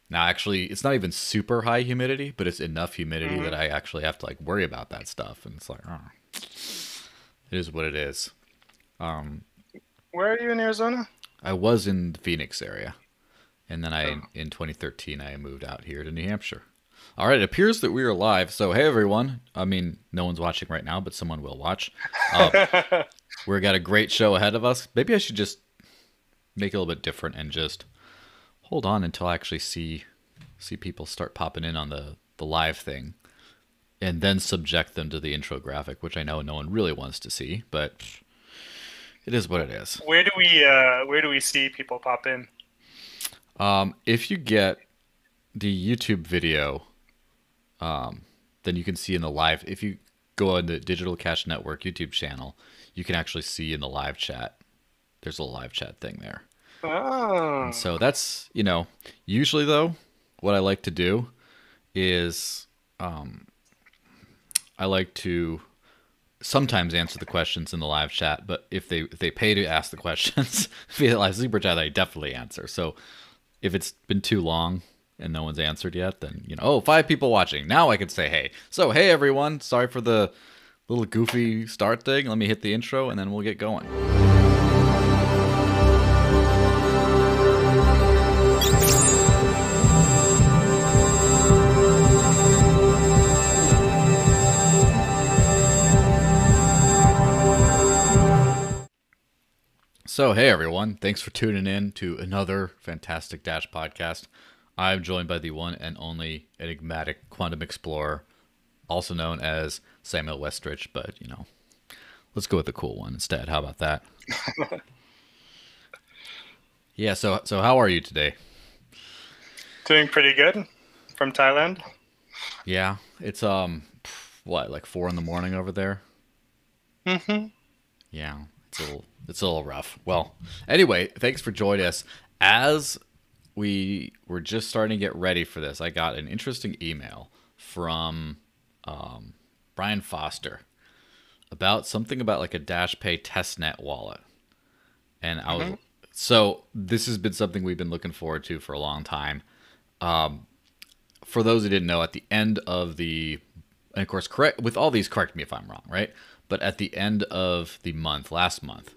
Now, actually, it's not even super high humidity, but it's enough humidity Hmm. that I actually have to like worry about that stuff. And it's like, oh, it is what it is. Um, Where are you in Arizona? I was in the Phoenix area, and then Oh. in 2013 I moved out here to New Hampshire. All right, it appears that we are live. So hey everyone. I mean, no one's watching right now, but someone will watch. Uh, we've got a great show ahead of us. Maybe I should just make it a little bit different and just hold on until I actually see people start popping in on the live thing, and then subject them to the intro graphic, which I know no one really wants to see, but it is what it is. Where do we see people pop in? If you get the YouTube video, then you can see in the live. If you go on the Digital Cash Network YouTube channel, you can actually see in the live chat. There's a live chat thing there. And Oh. so that's, usually though, what I like to do is I like to sometimes answer the questions in the live chat, but if they pay to ask the questions via live super chat, I definitely answer. So if it's been too long and no one's answered yet, then oh, 5 people watching. Now I can say hey. So hey everyone, sorry for the little goofy start thing. Let me hit the intro and then we'll get going. So, hey everyone, thanks for tuning in to another fantastic Dash podcast. I'm joined by the one and only enigmatic quantum explorer, also known as Samuel Westrich, but let's go with the cool one instead. How about that? Yeah, so how are you today? Doing pretty good from Thailand. Yeah, it's what, like 4 in the morning over there? Hmm. Yeah, it's a little rough. Well, anyway, thanks for joining us. As we were just starting to get ready for this, I got an interesting email from Brian Foster about something about like a DashPay testnet wallet, and I was Hmm. so this has been something we've been looking forward to for a long time. For those who didn't know, at the end of and of course, correct with all these, correct me if I'm wrong, right? But at the end of the month, last month,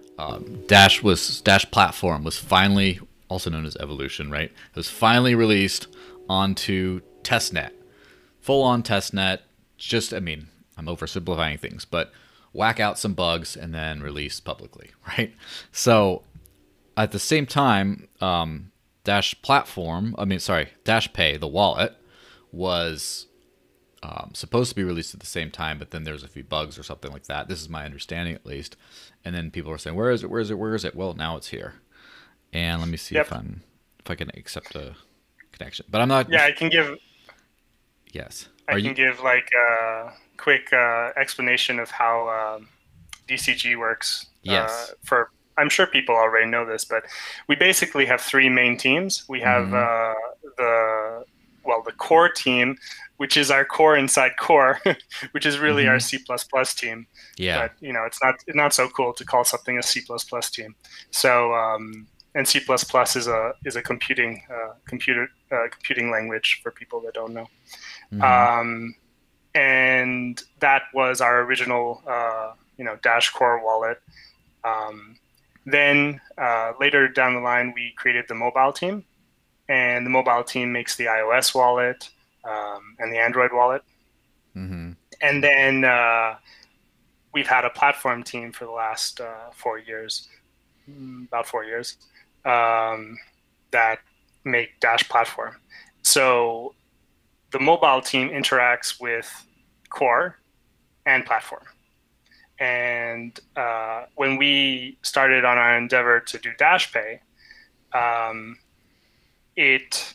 Dash platform was finally, also known as Evolution, right? It was finally released onto testnet, full on testnet. Just, I mean, I'm oversimplifying things, but whack out some bugs and then release publicly, right? So at the same time, Dash platform, I mean, sorry, Dash Pay, the wallet, was supposed to be released at the same time, but then there's a few bugs or something like that. This is my understanding, at least. And then people are saying, "Where is it? Where is it? Where is it?" Well, now it's here. And let me see Yep. if I can accept a connection. But I'm not. Yeah, I can give Yes. I Are you? can give like a quick explanation of how DCG works. Yes. For I'm sure people already know this, but we basically have three main teams. We have Mm-hmm. the the core team, which is our core inside core, which is really our Mm-hmm. C++ team. Yeah. But it's not so cool to call something a C++ team. So and C++ is a computing language for people that don't know. Mm-hmm. Um, and that was our original Dash Core wallet. Um, then later down the line, we created the mobile team, and the mobile team makes the iOS wallet and the Android wallet. Mm-hmm. And then we've had a platform team for the last 4 years, about 4 years, um, that make Dash platform. So the mobile team interacts with core and platform. And when we started on our endeavor to do DashPay, um, it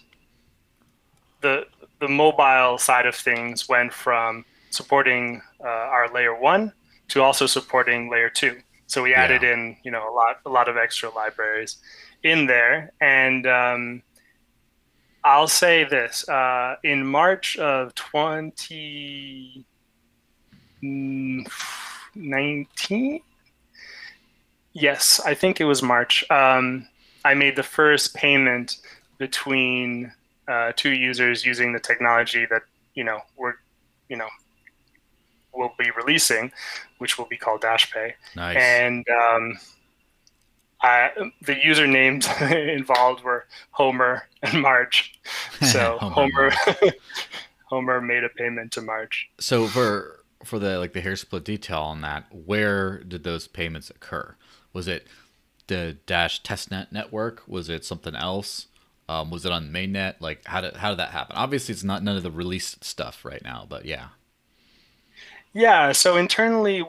the the mobile side of things went from supporting our layer one to also supporting layer two. So we added Yeah. in a lot of extra libraries in there, and I'll say this: in March of 2019, yes, I think it was March. I made the first payment between two users using the technology that we're you know will be releasing, which will be called DashPay. Nice. And the usernames involved were Homer and Marge. So Homer and Marge. Homer made a payment to Marge. So for the like the hair split detail on that, where did those payments occur? Was it the Dash testnet network? Was it something else? Was it on mainnet? Like how did that happen? Obviously, it's not none of the released stuff right now, but yeah. Yeah, so internally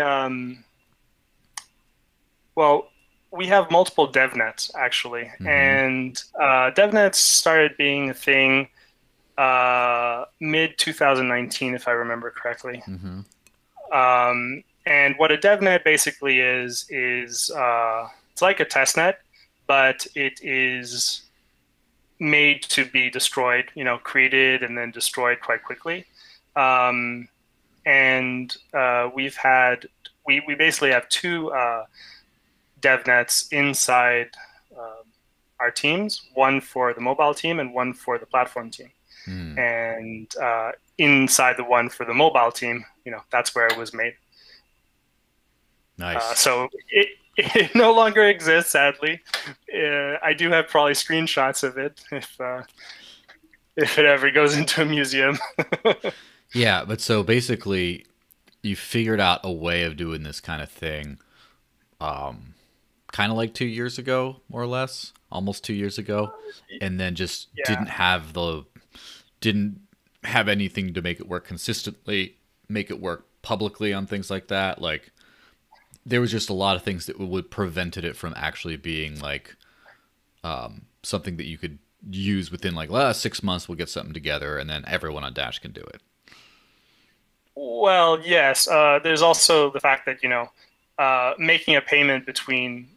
well, we have multiple DevNets actually, Mm-hmm. and DevNets started being a thing mid 2019, if I remember correctly. Mm-hmm. And what a DevNet basically is it's like a testnet, but it is made to be destroyed, created and then destroyed quite quickly. Um, and we basically have two DevNets inside our teams, one for the mobile team and one for the platform team. Mm. And inside the one for the mobile team, that's where it was made. Nice. So it no longer exists, sadly. I do have probably screenshots of it if it ever goes into a museum. Yeah, but so basically, you figured out a way of doing this kind of thing, um, kind of like 2 years ago, more or less, almost 2 years ago, and then just Yeah. didn't have anything to make it work consistently, make it work publicly on things like that. Like there was just a lot of things that would prevented it from actually being like something that you could use within like 6 months. We'll get something together, and then everyone on Dash can do it. Well, yes. There's also the fact that making a payment between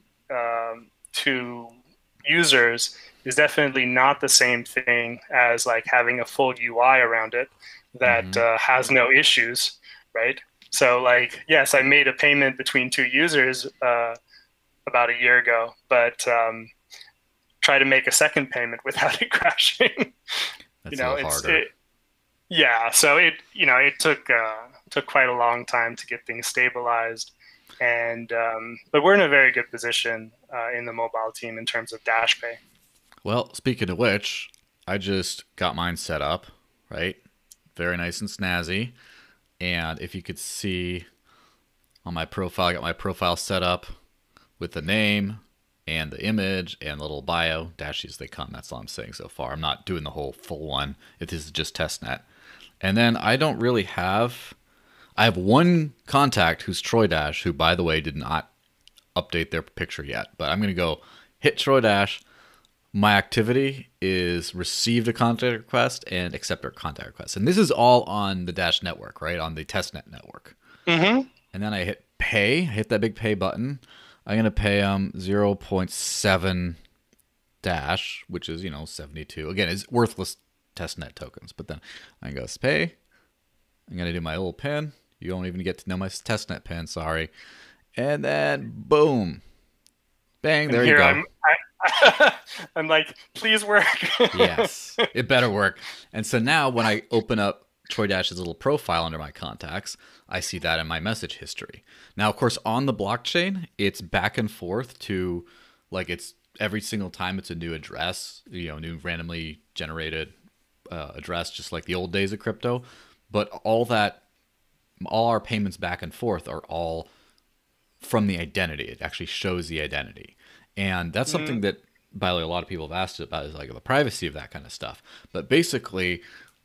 two users is definitely not the same thing as like having a full UI around it that Mm-hmm. has no issues, right? So like, yes, I made a payment between two users about a year ago, but try to make a second payment without it crashing. That's a little It's harder. yeah. So it took quite a long time to get things stabilized, and but we're in a very good position in the mobile team in terms of Dash Pay. Well, speaking of which, I just got mine set up, right? Very nice and snazzy. And if you could see on my profile, I got my profile set up with the name and the image and the little bio. Dash as they come. That's all I'm saying so far. I'm not doing the whole full one. If this is just testnet. And then I don't really have. I have one contact who's Troy Dash, who, by the way, did not update their picture yet. But I'm going to go hit Troy Dash. My activity is received a contact request and accept a contact request. And this is all on the Dash network, right? On the testnet network. Mm-hmm. And then I hit pay, hit that big pay button. I'm going to pay them 0.7 Dash, which is, 72. Again, it's worthless testnet tokens. But then I go pay. I'm going to do my little pin. You don't even get to know my testnet pin, sorry. And then boom. Bang, And there you here go. I'm like, please work. Yes, it better work. And so now when I open up Troy Dash's little profile under my contacts, I see that in my message history. Now, of course, on the blockchain, it's back and forth to like it's every single time it's a new address, new randomly generated address, just like the old days of crypto. But all our payments back and forth are all from the identity. It actually shows the identity. And that's something Mm, that, by the way, a lot of people have asked about is like the privacy of that kind of stuff. But basically,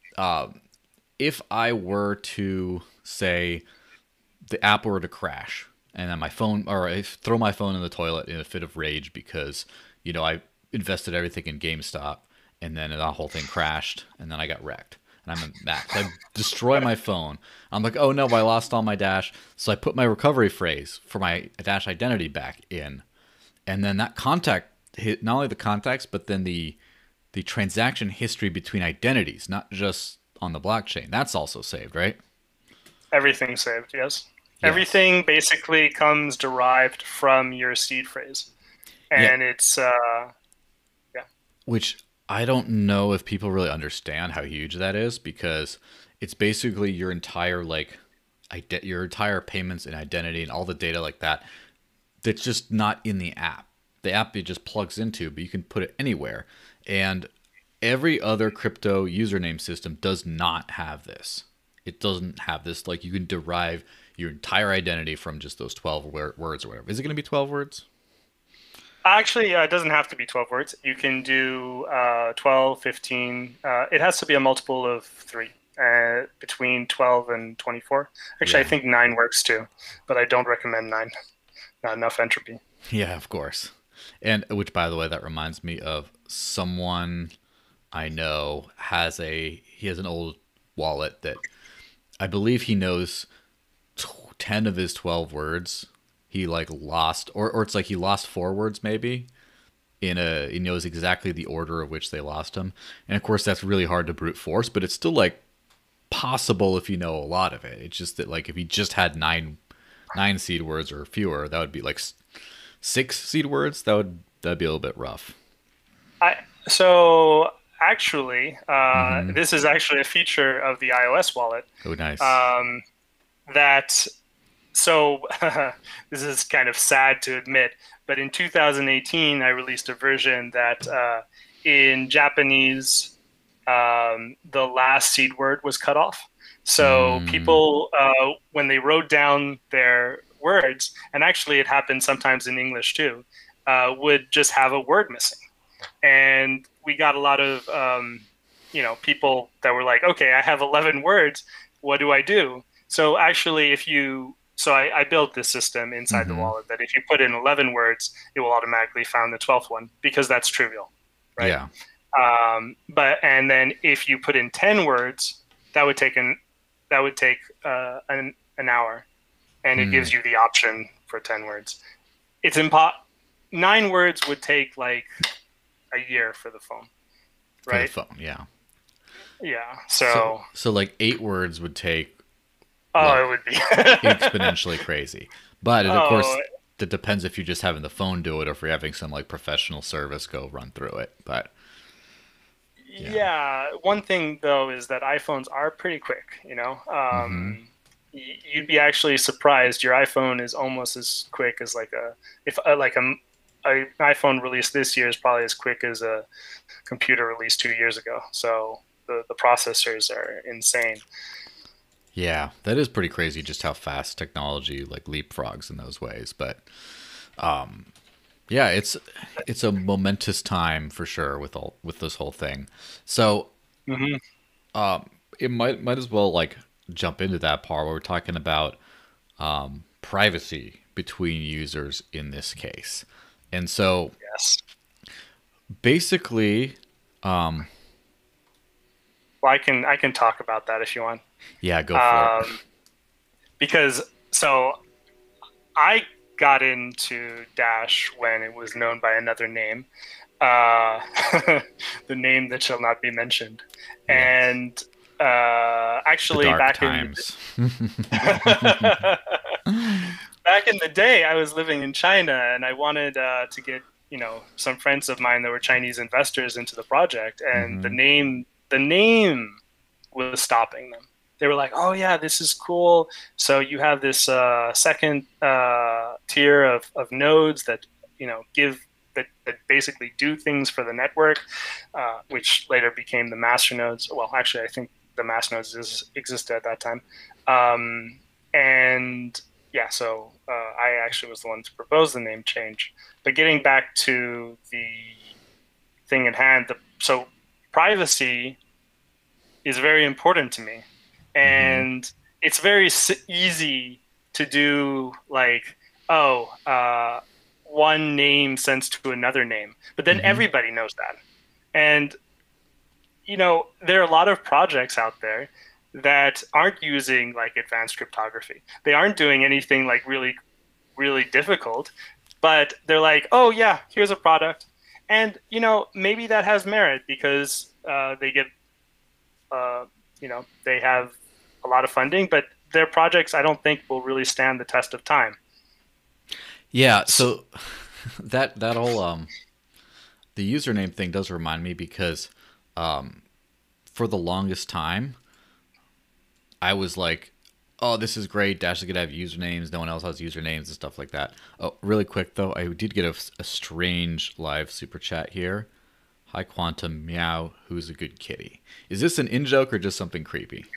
if I were to say the app were to crash and then my phone, or I throw my phone in the toilet in a fit of rage because, I invested everything in GameStop and then the whole thing crashed and then I got wrecked. And I'm mad. I destroy my phone. I'm like, oh no, I lost all my Dash. So I put my recovery phrase for my Dash identity back in. And then that contact hit not only the contacts, but then the transaction history between identities, not just on the blockchain. That's also saved, right? everything saved, yes. Yes. Everything basically comes derived from your seed phrase. Yeah. And it's, yeah. Which I don't know if people really understand how huge that is because it's basically your entire like your entire payments and identity and all the data like that that's just not in the app. The app it just plugs into, but you can put it anywhere. And every other crypto username system does not have this. It doesn't have this. Like you can derive your entire identity from just those 12 words or whatever. Is it going to be 12 words? Actually, it doesn't have to be 12 words. You can do 12, 15. It has to be a multiple of three, between 12 and 24. Actually, I Yeah. think nine works too, but I don't recommend nine. Not enough entropy. Yeah, of course. And which, by the way, that reminds me of someone I know he has an old wallet that I believe he knows 10 of his 12 words. He like lost, or it's like he lost 4 words maybe. He knows exactly the order of which they lost him, and of course that's really hard to brute force, but it's still like possible if you know a lot of it. It's just that like if he just had nine seed words or fewer, that would be like 6 seed words. That'd be a little bit rough. I so actually, Mm-hmm. this is actually a feature of the iOS wallet. Oh, nice. Um, that so this is kind of sad to admit, but in 2018, I released a version that in Japanese, the last seed word was cut off. So Mm, people, when they wrote down their words, and actually it happened sometimes in English too, would just have a word missing. And we got a lot of people that were like, okay, I have 11 words, what do I do? So actually, I built this system inside the mm-hmm. wallet that if you put in 11 words, it will automatically find the 12th one because that's trivial, right? Yeah. But and then if you put in 10 words, that would take an hour, and it Hmm. gives you the option for 10 words. It's 9 words would take like a year for the phone, For the right? phone, yeah. Yeah. So So, so like 8 words would take oh, like it would be. exponentially crazy. But it, of Oh, course, that depends if you're just having the phone do it or if you're having some like professional service go run through it. But yeah. yeah. One thing though is that iPhones are pretty quick. Mm-hmm. You'd be actually surprised. Your iPhone is almost as quick as like a if like an iPhone released this year is probably as quick as a computer released 2 years ago. So the processors are insane. Yeah, that is pretty crazy just how fast technology like leapfrogs in those ways. But yeah, it's a momentous time for sure with this whole thing. So Hmm. it might as well like jump into that part where we're talking about privacy between users in this case. And so Yes. basically, Well, I can talk about that if you want. yeah, go for it. Um, because I got into Dash when it was known by another name, uh, the name that shall not be mentioned, Yes, and the actually dark times. back in the day, I was living in China, and I wanted to get some friends of mine that were Chinese investors into the project, and the Hmm. name was stopping them. They were like, "Oh yeah, this is cool. So you have this second tier of nodes that give that basically do things for the network, which later became the master nodes. Well, actually, I think the master nodes existed at that time, and yeah, so I actually was the one to propose the name change. But getting back to the thing at hand, so privacy is very important to me, Hmm. and it's very easy to do like, oh, one name sends to another name, but then Hmm. everybody knows that. And there are a lot of projects out there that aren't using like advanced cryptography. They aren't doing anything like really, really difficult, but they're like, oh yeah, here's a product, and maybe that has merit because they get, they have a lot of funding, but their projects I don't think will really stand the test of time. Yeah, So, so that whole the username thing does remind me because for the longest time, I was like, oh, this is great. Dash is going to have usernames. No one else has usernames and stuff like that. Oh, really quick, though, I did get a strange live super chat here. Hi, Quantum Meow. Who's a good kitty? Is this an in-joke or just something creepy?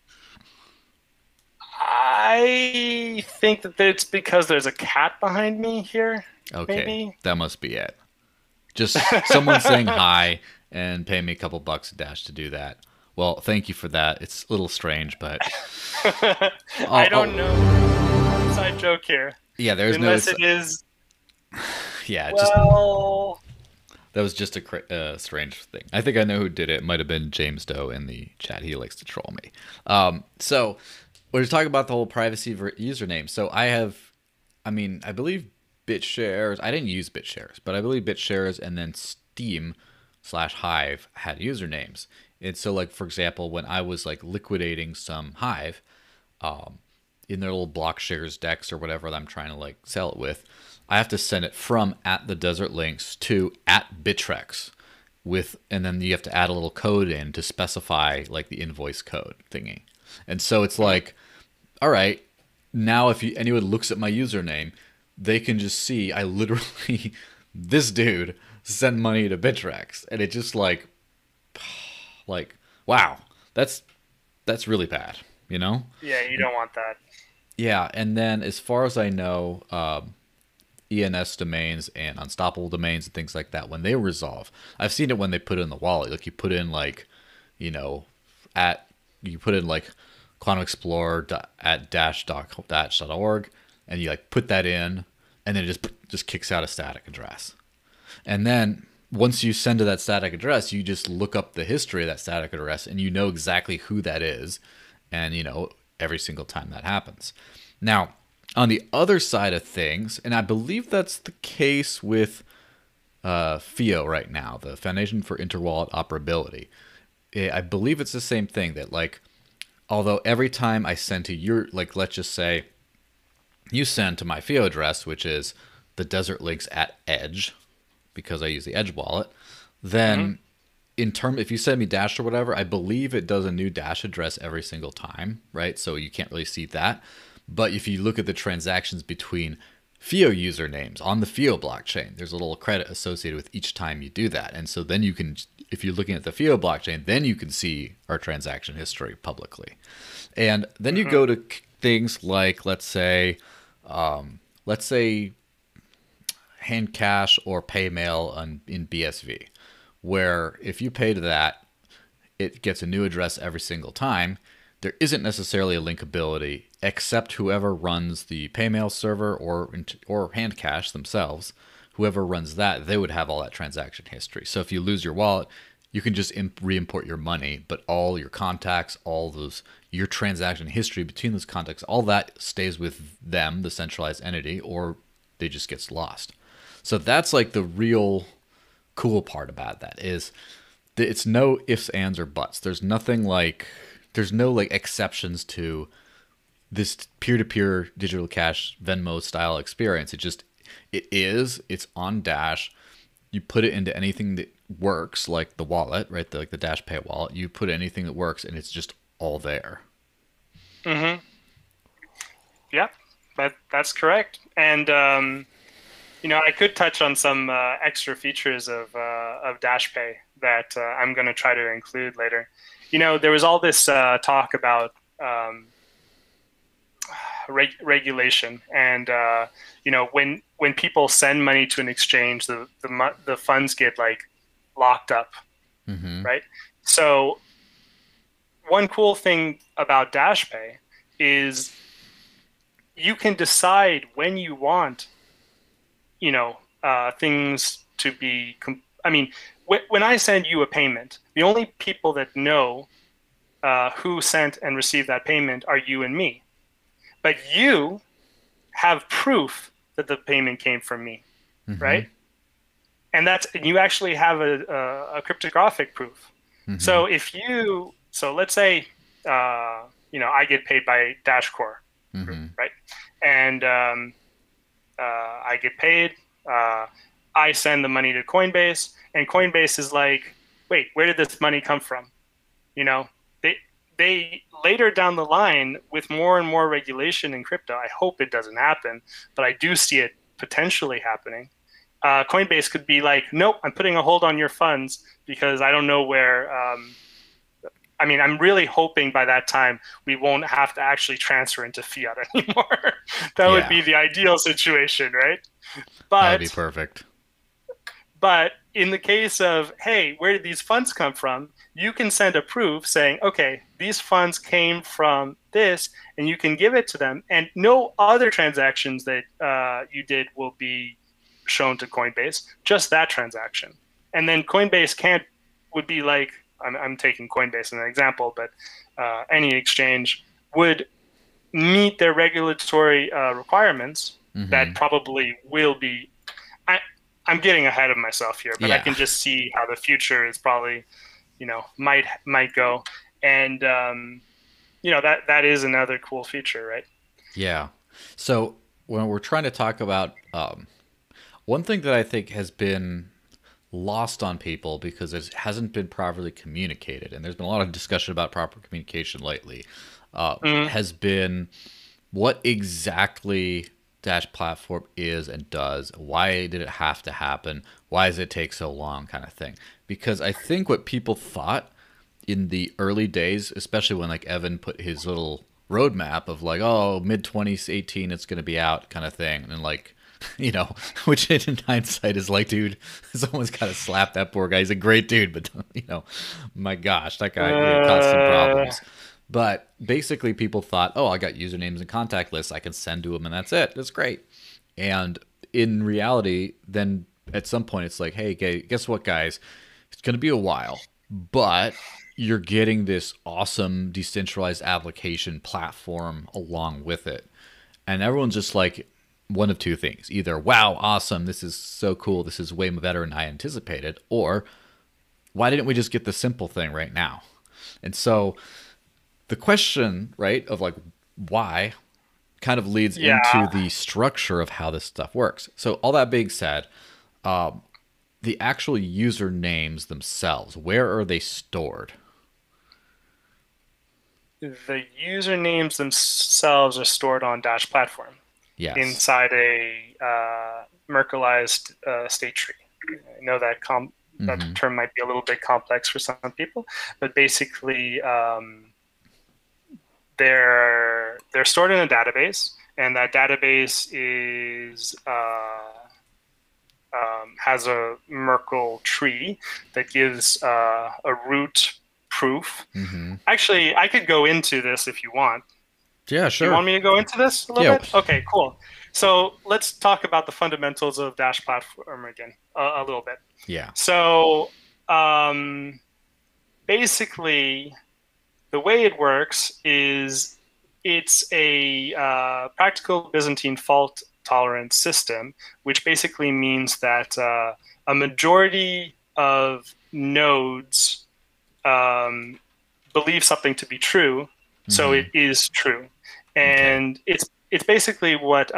I think that it's because there's a cat behind me here, Okay, maybe. that must be it. Just someone saying hi and paying me a couple bucks a Dash to do that. Well, thank you for that. It's a little strange, but I don't know. Inside joke here. Yeah, there's Unless no. it is. Yeah, just Well, that was just a strange thing. I think I know who did it. It might have been James Doe in the chat. He likes to troll me. So we're talking about the whole privacy username. So I believe BitShares. I didn't use BitShares, but I believe BitShares and then Steam/Hive had usernames. And so, like for example, when I was like liquidating some Hive, in their little block shares decks or whatever that I'm trying to like sell it with, I have to send it from @thedesertlinks to @Bittrex and then you have to add a little code in to specify like the invoice code thingy. And so it's like, all right, now if anyone looks at my username, they can just see I literally this dude sent money to Bittrex, and it just like wow, that's really bad, you know? yeah, you don't want that. Yeah, and then as far as I know, ENS domains and unstoppable domains and things like that, when they resolve, I've seen it when they put it in the wallet. Like you put in like, you put in like Quantum Explorer at dash.org, and you like put that in, and then it just kicks out a static address. And then once you send to that static address, you just look up the history of that static address, and you know exactly who that is, and every single time that happens. Now, on the other side of things, and I believe that's the case with FIO right now, the Foundation for Interwallet Operability. I believe it's the same thing that like, although every time I send to your, like, let's just say you send to my FIO address, which is the Desert Links at Edge, because I use the Edge wallet, then if you send me Dash or whatever, I believe it does a new Dash address every single time, right? So you can't really see that. But if you look at the transactions between FIO usernames on the FIO blockchain, there's a little credit associated with each time you do that. And so then you can, if you're looking at the FIO blockchain, then you can see our transaction history publicly. And then you go to things like, let's say Handcash or Paymail in BSV, where if you pay to that, it gets a new address every single time. There isn't necessarily a linkability, except whoever runs the Paymail server or Handcash themselves, whoever runs that, they would have all that transaction history. So if you lose your wallet, you can just re-import your money, but all your contacts, your transaction history between those contacts, all that stays with them, the centralized entity, or they just gets lost. So that's like the real cool part about that is it's no ifs, ands, or buts. There's no like exceptions to this peer-to-peer digital cash Venmo style experience. It's on Dash. You put it into anything that works, like the wallet, right? The Dash Pay wallet. You put anything that works, and it's just all there. Mm-hmm. Yep, that's correct. And I could touch on some extra features of DashPay that I'm going to try to include later. There was all this talk about regulation, and when people send money to an exchange, the funds get like locked up, right? So one cool thing about DashPay is you can decide when you want things to be. When I send you a payment, the only people that know who sent and received that payment are you and me. But you have proof that the payment came from me, right? And you actually have a cryptographic proof. So let's say I get paid by Dashcore, right? And I get paid. I send the money to Coinbase, and Coinbase is like, wait, where did this money come from? You know, they they later down the line with more and more regulation in crypto. I hope it doesn't happen, but I do see it potentially happening. Coinbase could be like, nope, I'm putting a hold on your funds because I don't know where. I mean, I'm really hoping by that time we won't have to actually transfer into fiat anymore. That would Yeah, be the ideal situation, right? that would be But perfect. but in the case of, hey, where did these funds come from? You can send a proof saying, okay, these funds came from this, and you can give it to them. And no other transactions that you did will be shown to Coinbase, just that transaction. And then Coinbase can't, would be like, I'm taking Coinbase as an example, but any exchange would meet their regulatory requirements that Hmm. probably will be. I, I'm getting ahead of myself here, but I Yeah, can just see how the future is probably, might go, and that is another cool feature, right? yeah. So when we're trying to talk about one thing that I think has been lost on people because it hasn't been properly communicated, and there's been a lot of discussion about proper communication lately, Mm, has been what exactly Dash Platform is and does. Why did it have to happen? Why does it take so long, kind of thing? Because I think what people thought in the early days, especially when like Evan put his little roadmap of like, oh, mid 2018, it's going to be out, kind of thing, and like, which in hindsight is like, dude, someone's got to slap that poor guy. He's a great dude, but my gosh, that guy caused some uh, problems. But basically, people thought, oh, I got usernames and contact lists I can send to him, and that's it. That's great. And in reality, then at some point, it's like, hey, guess what, guys? It's going to be a while, but you're getting this awesome decentralized application platform along with it. And everyone's just like, one of two things: either, wow, awesome, this is so cool, this is way better than I anticipated, or why didn't we just get the simple thing right now? And so the question, right, of like why kind of leads into yeah. the structure of how this stuff works. So, all that being said, the actual usernames themselves, where are they stored? The usernames themselves are stored on Dash platform Yes. inside a Merkleized state tree. I know that Mm-hmm. term might be a little bit complex for some people, but basically, they're stored in a database, and that database is has a Merkle tree that gives a root proof. Mm-hmm. Actually, I could go into this if you want. Yeah, Do you sure. want me to go into this a little Yeah. bit? Okay, cool. So let's talk about the fundamentals of Dash Platform again a little bit. Yeah. So um, basically, the way it works is it's a practical Byzantine fault tolerance system, which basically means that a majority of nodes um, believe something to be true, so Mm-hmm. it is true, Okay. and it's basically what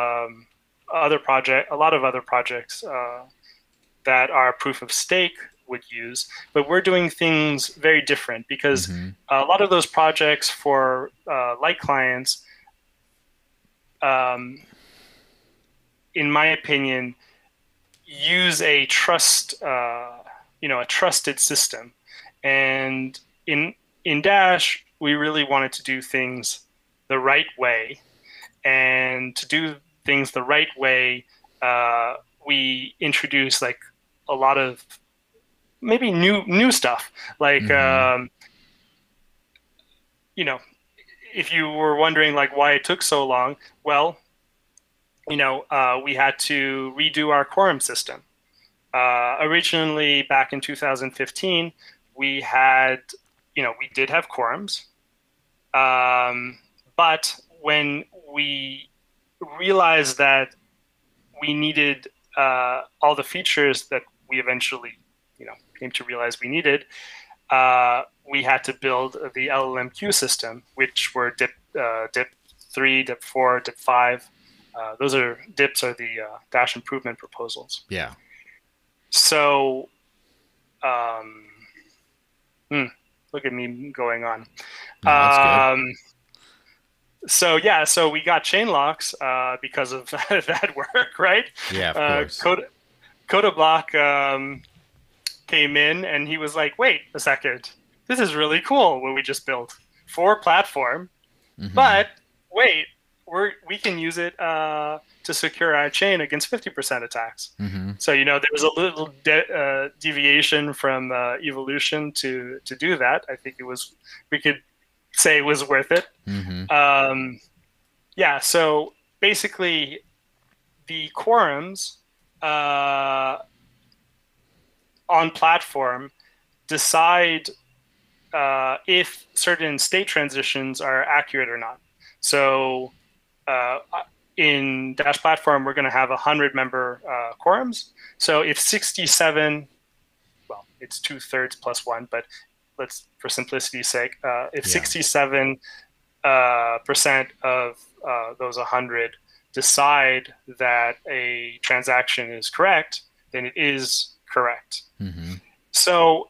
a lot of other projects that are proof of stake would use, but we're doing things very different because Mm-hmm. a lot of those projects for light clients, um, in my opinion, use a trusted system, and in Dash, we really wanted to do things the right way, and to do things the right way, uh, we introduce like a lot of maybe new stuff like Mm-hmm. you know if you were wondering like why it took so long, well, we had to redo our quorum system. Originally back in 2015 we had we did have quorums, um, but when we realized that we needed all the features that we eventually came to realize we needed, we had to build the LLMQ system, which were DIP 3, DIP 4, DIP 5. Those are DIPs are the Dash improvement proposals. Yeah. So, um, hmm, look at me going on. No, that's good. So yeah, so we got chain locks because of that work, right? Yeah, of Uh, course. Codablock came in and he was like, "Wait a second, this is really cool what we just built for platform, Hmm. but wait, we can use it to secure our chain against 50% attacks." Hmm. So there was a little deviation from evolution to do that. I think we could say it was worth it. Hmm. Um, yeah, so basically, the quorums uh, on platform decide if certain state transitions are accurate or not. So uh, in Dash platform, we're going to have 100-member quorums. So if 67, well, it's 2/3 plus one, but let's, for simplicity's sake, if Yeah. 67 percent of those 100 decide that a transaction is correct, then it is correct. Hmm. So,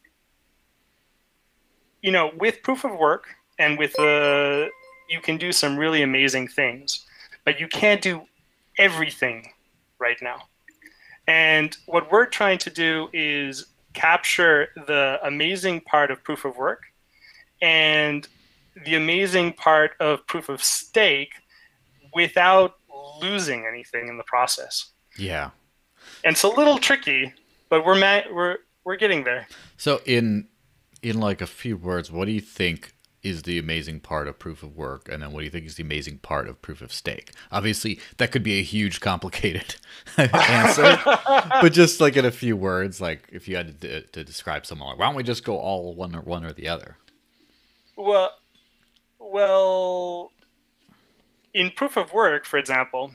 with proof of work and with you can do some really amazing things, but you can't do everything right now. And what we're trying to do is capture the amazing part of proof of work and the amazing part of proof of stake without losing anything in the process. Yeah. And it's a little tricky, but we're getting there. So in like a few words, what do you think is the amazing part of proof of work, and then what do you think is the amazing part of proof of stake? Obviously, that could be a huge, complicated answer, but just like in a few words, like if you had to describe someone, like, why don't we just go all one or the other? well, well, in proof of work, for example,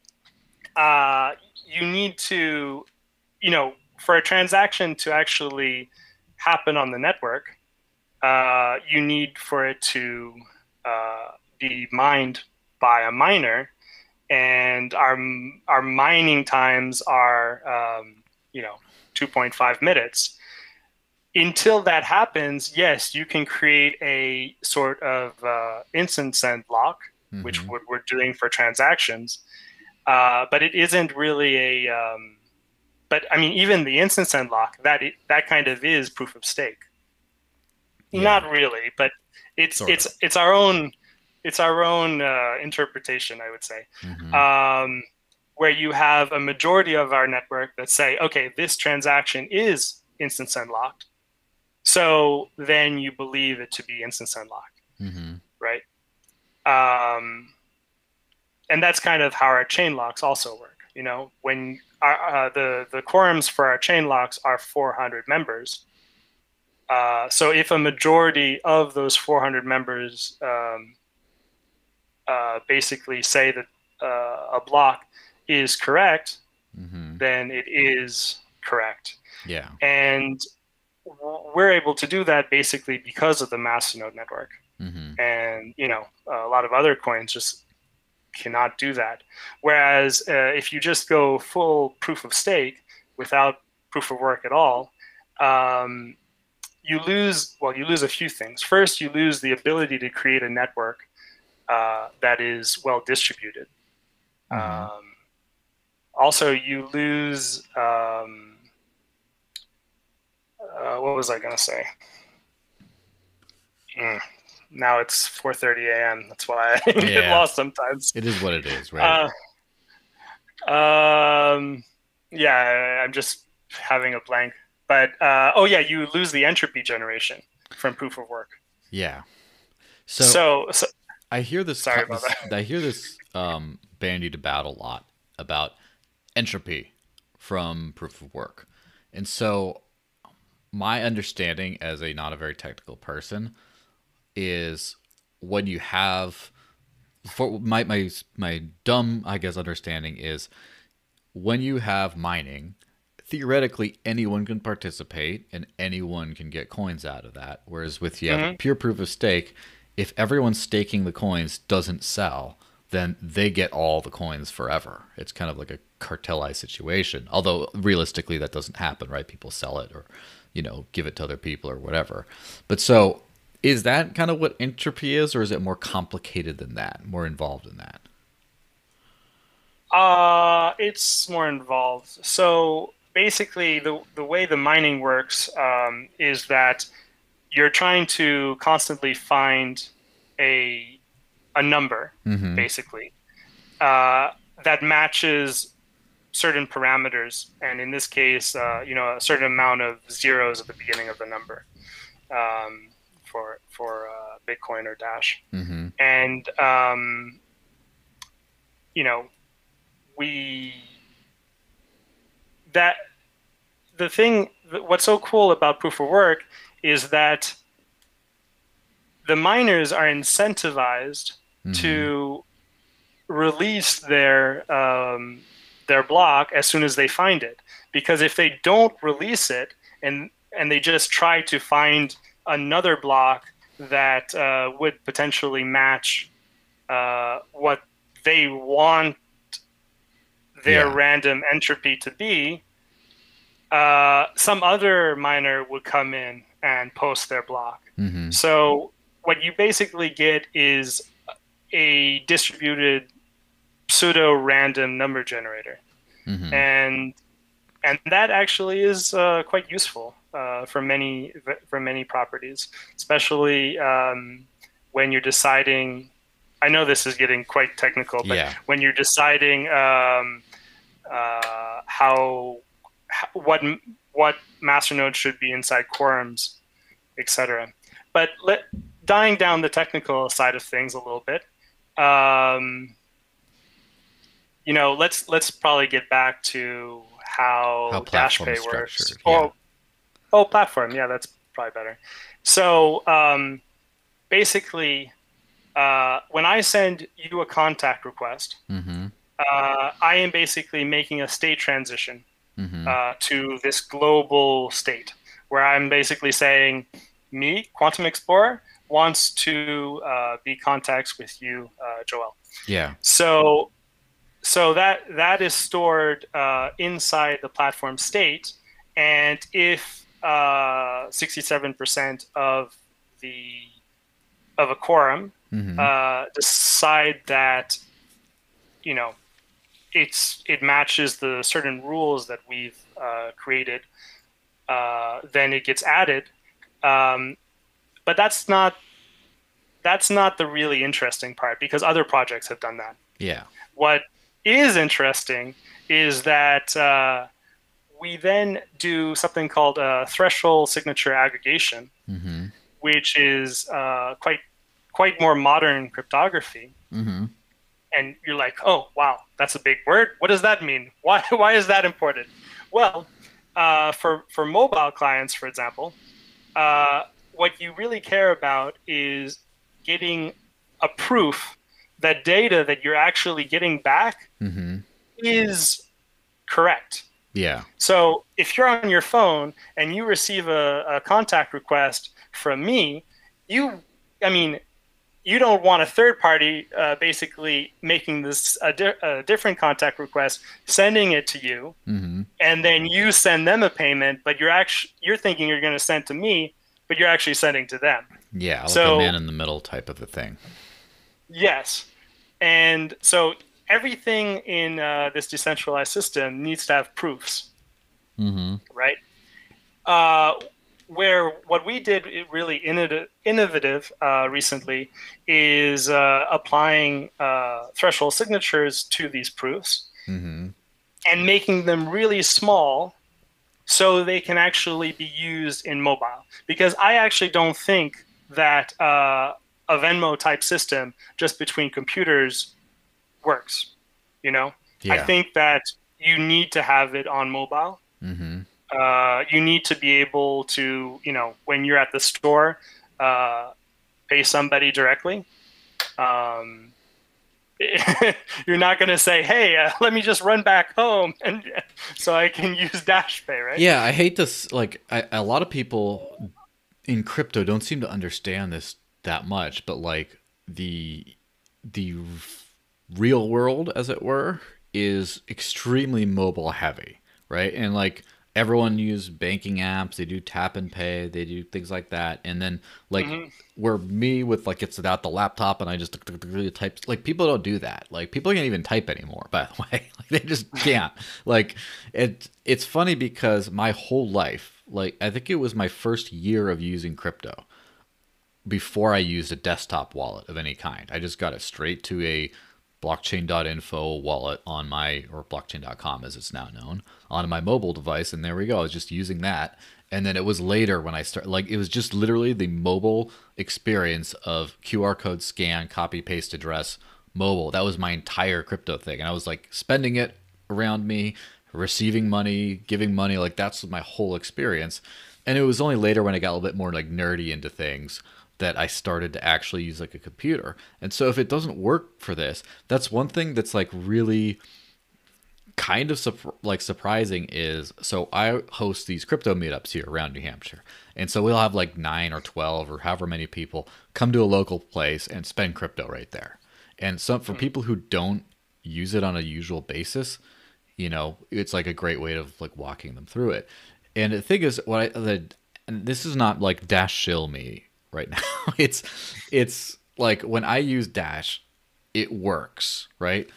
you need to, for a transaction to actually happen on the network, you need for it to be mined by a miner, and our mining times are 2.5 minutes. Until that happens, yes, you can create a sort of instant send lock, which Hmm. what we're doing for transactions, but it isn't really a. But I mean, even the instant send lock, that kind of is proof of stake. Yeah, Not really, but it's sort it's of. it's our own interpretation, I would say, Hmm. um, where you have a majority of our network that say, okay, this transaction is instant send locked, so then you believe it to be instant send locked, Hmm. right? Um, and that's kind of how our chain locks also work. When the quorums for our chain locks are 400 members. So if a majority of those 400 members basically say that a block is correct, Hmm. then it is correct. Yeah. And we're able to do that basically because of the Masternode network. Hmm. And, a lot of other coins just cannot do that. Whereas if you just go full proof of stake without proof of work at all, you lose a few things. First, you lose the ability to create a network that is well distributed. Hmm. Um, Also, you lose. What was I going to say? Mm. Now it's 4:30 a.m. That's why I get Yeah. lost sometimes. It is what it is, right? Uh, um, yeah, I'm just having a blank. But oh yeah, you lose the entropy generation from proof of work. Yeah. So So I hear sorry about this that. I hear this bandied about a lot about entropy from proof of work. And so my understanding as a not a very technical person is when you have for my dumb I guess understanding is when you have mining, theoretically anyone can participate and anyone can get coins out of that. Whereas with you have Hmm. pure proof of stake, if everyone staking the coins doesn't sell, then they get all the coins forever. It's kind of like a cartelized situation. Although realistically that doesn't happen, right? People sell it or, give it to other people or whatever. But so is that kind of what entropy is, or is it more complicated than that, more involved in that? It's more involved. So basically, the way the mining works is that you're trying to constantly find a number, basically, that matches certain parameters, and in this case, a certain amount of zeros at the beginning of the number for Bitcoin or Dash, and we that the thing. What's so cool about proof of work is that the miners are incentivized to release their block as soon as they find it, because if they don't release it and they just try to find another block that would potentially match what they want their random entropy to be, some other miner would come in and post their block. So what you basically get is a distributed pseudo-random number generator, and that actually is quite useful for many properties, especially when you're deciding. I know this is getting quite technical, but when you're deciding what masternode should be inside quorums, etc. But dying down the technical side of things a little bit, let's probably get back to how DashPay works. Platform. Yeah, that's probably better. So basically, when I send you a contact request, I am basically making a state transition to this global state, where I'm basically saying, me, Quantum Explorer, wants to be contacts with you, Joel. Yeah. So that is stored inside the platform state, and if 67% of a quorum decide that it matches the certain rules that we've created, then it gets added. But that's not the really interesting part, because other projects have done that. Yeah. What is interesting is that we then do something called threshold signature aggregation, which is quite more modern cryptography. And you're like, oh, wow, that's a big word. What does that mean? Why is that important? Well, for mobile clients, for example, what you really care about is getting a proof that data that you're actually getting back is correct. Yeah. So if you're on your phone and you receive a contact request from me, you don't want a third party basically making this a different contact request, sending it to you, and then you send them a payment, but you're thinking you're going to send to me, but you're actually sending to them. Yeah, like a man in the middle type of a thing. Yes. And so everything in this decentralized system needs to have proofs, right? Where what we did really innovative recently is applying threshold signatures to these proofs and making them really small so they can actually be used in mobile. Because I actually don't think that a Venmo type system just between computers works. Yeah. I think that you need to have it on mobile. You need to be able to, when you're at the store, pay somebody directly. You're not going to say, hey, let me just run back home and so I can use DashPay, right? Yeah, I hate this. Like, a lot of people in crypto don't seem to understand this that much, but like the real world, as it were, is extremely mobile heavy, right? And like everyone uses banking apps, they do tap and pay, they do things like that. And then like Hmm. where me with like it's without the laptop and I just type, like people don't do that. Like people can't even type anymore, by the way. Like they just can't. Like it's funny because my whole life, like I think it was my first year of using crypto before I used a desktop wallet of any kind. I just got it straight to a blockchain.info wallet on my, or blockchain.com as it's now known, on my mobile device. And there we go. I was just using that. And then it was later when I started, like, it was just literally the mobile experience of QR code scan, copy, paste address, mobile. That was my entire crypto thing. And I was like spending it around me, receiving money, giving money. Like, that's my whole experience. And it was only later when I got a little bit more like nerdy into things that I started to actually use like a computer. And so if it doesn't work for this, that's one thing that's like really kind of like surprising is so I host these crypto meetups here around New Hampshire. And so we'll have like 9 or 12 or however many people come to a local place and spend crypto right there. And so for people who don't use it on a usual basis, it's like a great way of like walking them through it. And the thing is, and this is not like Dash shill me right now. It's like when I use Dash, it works, right?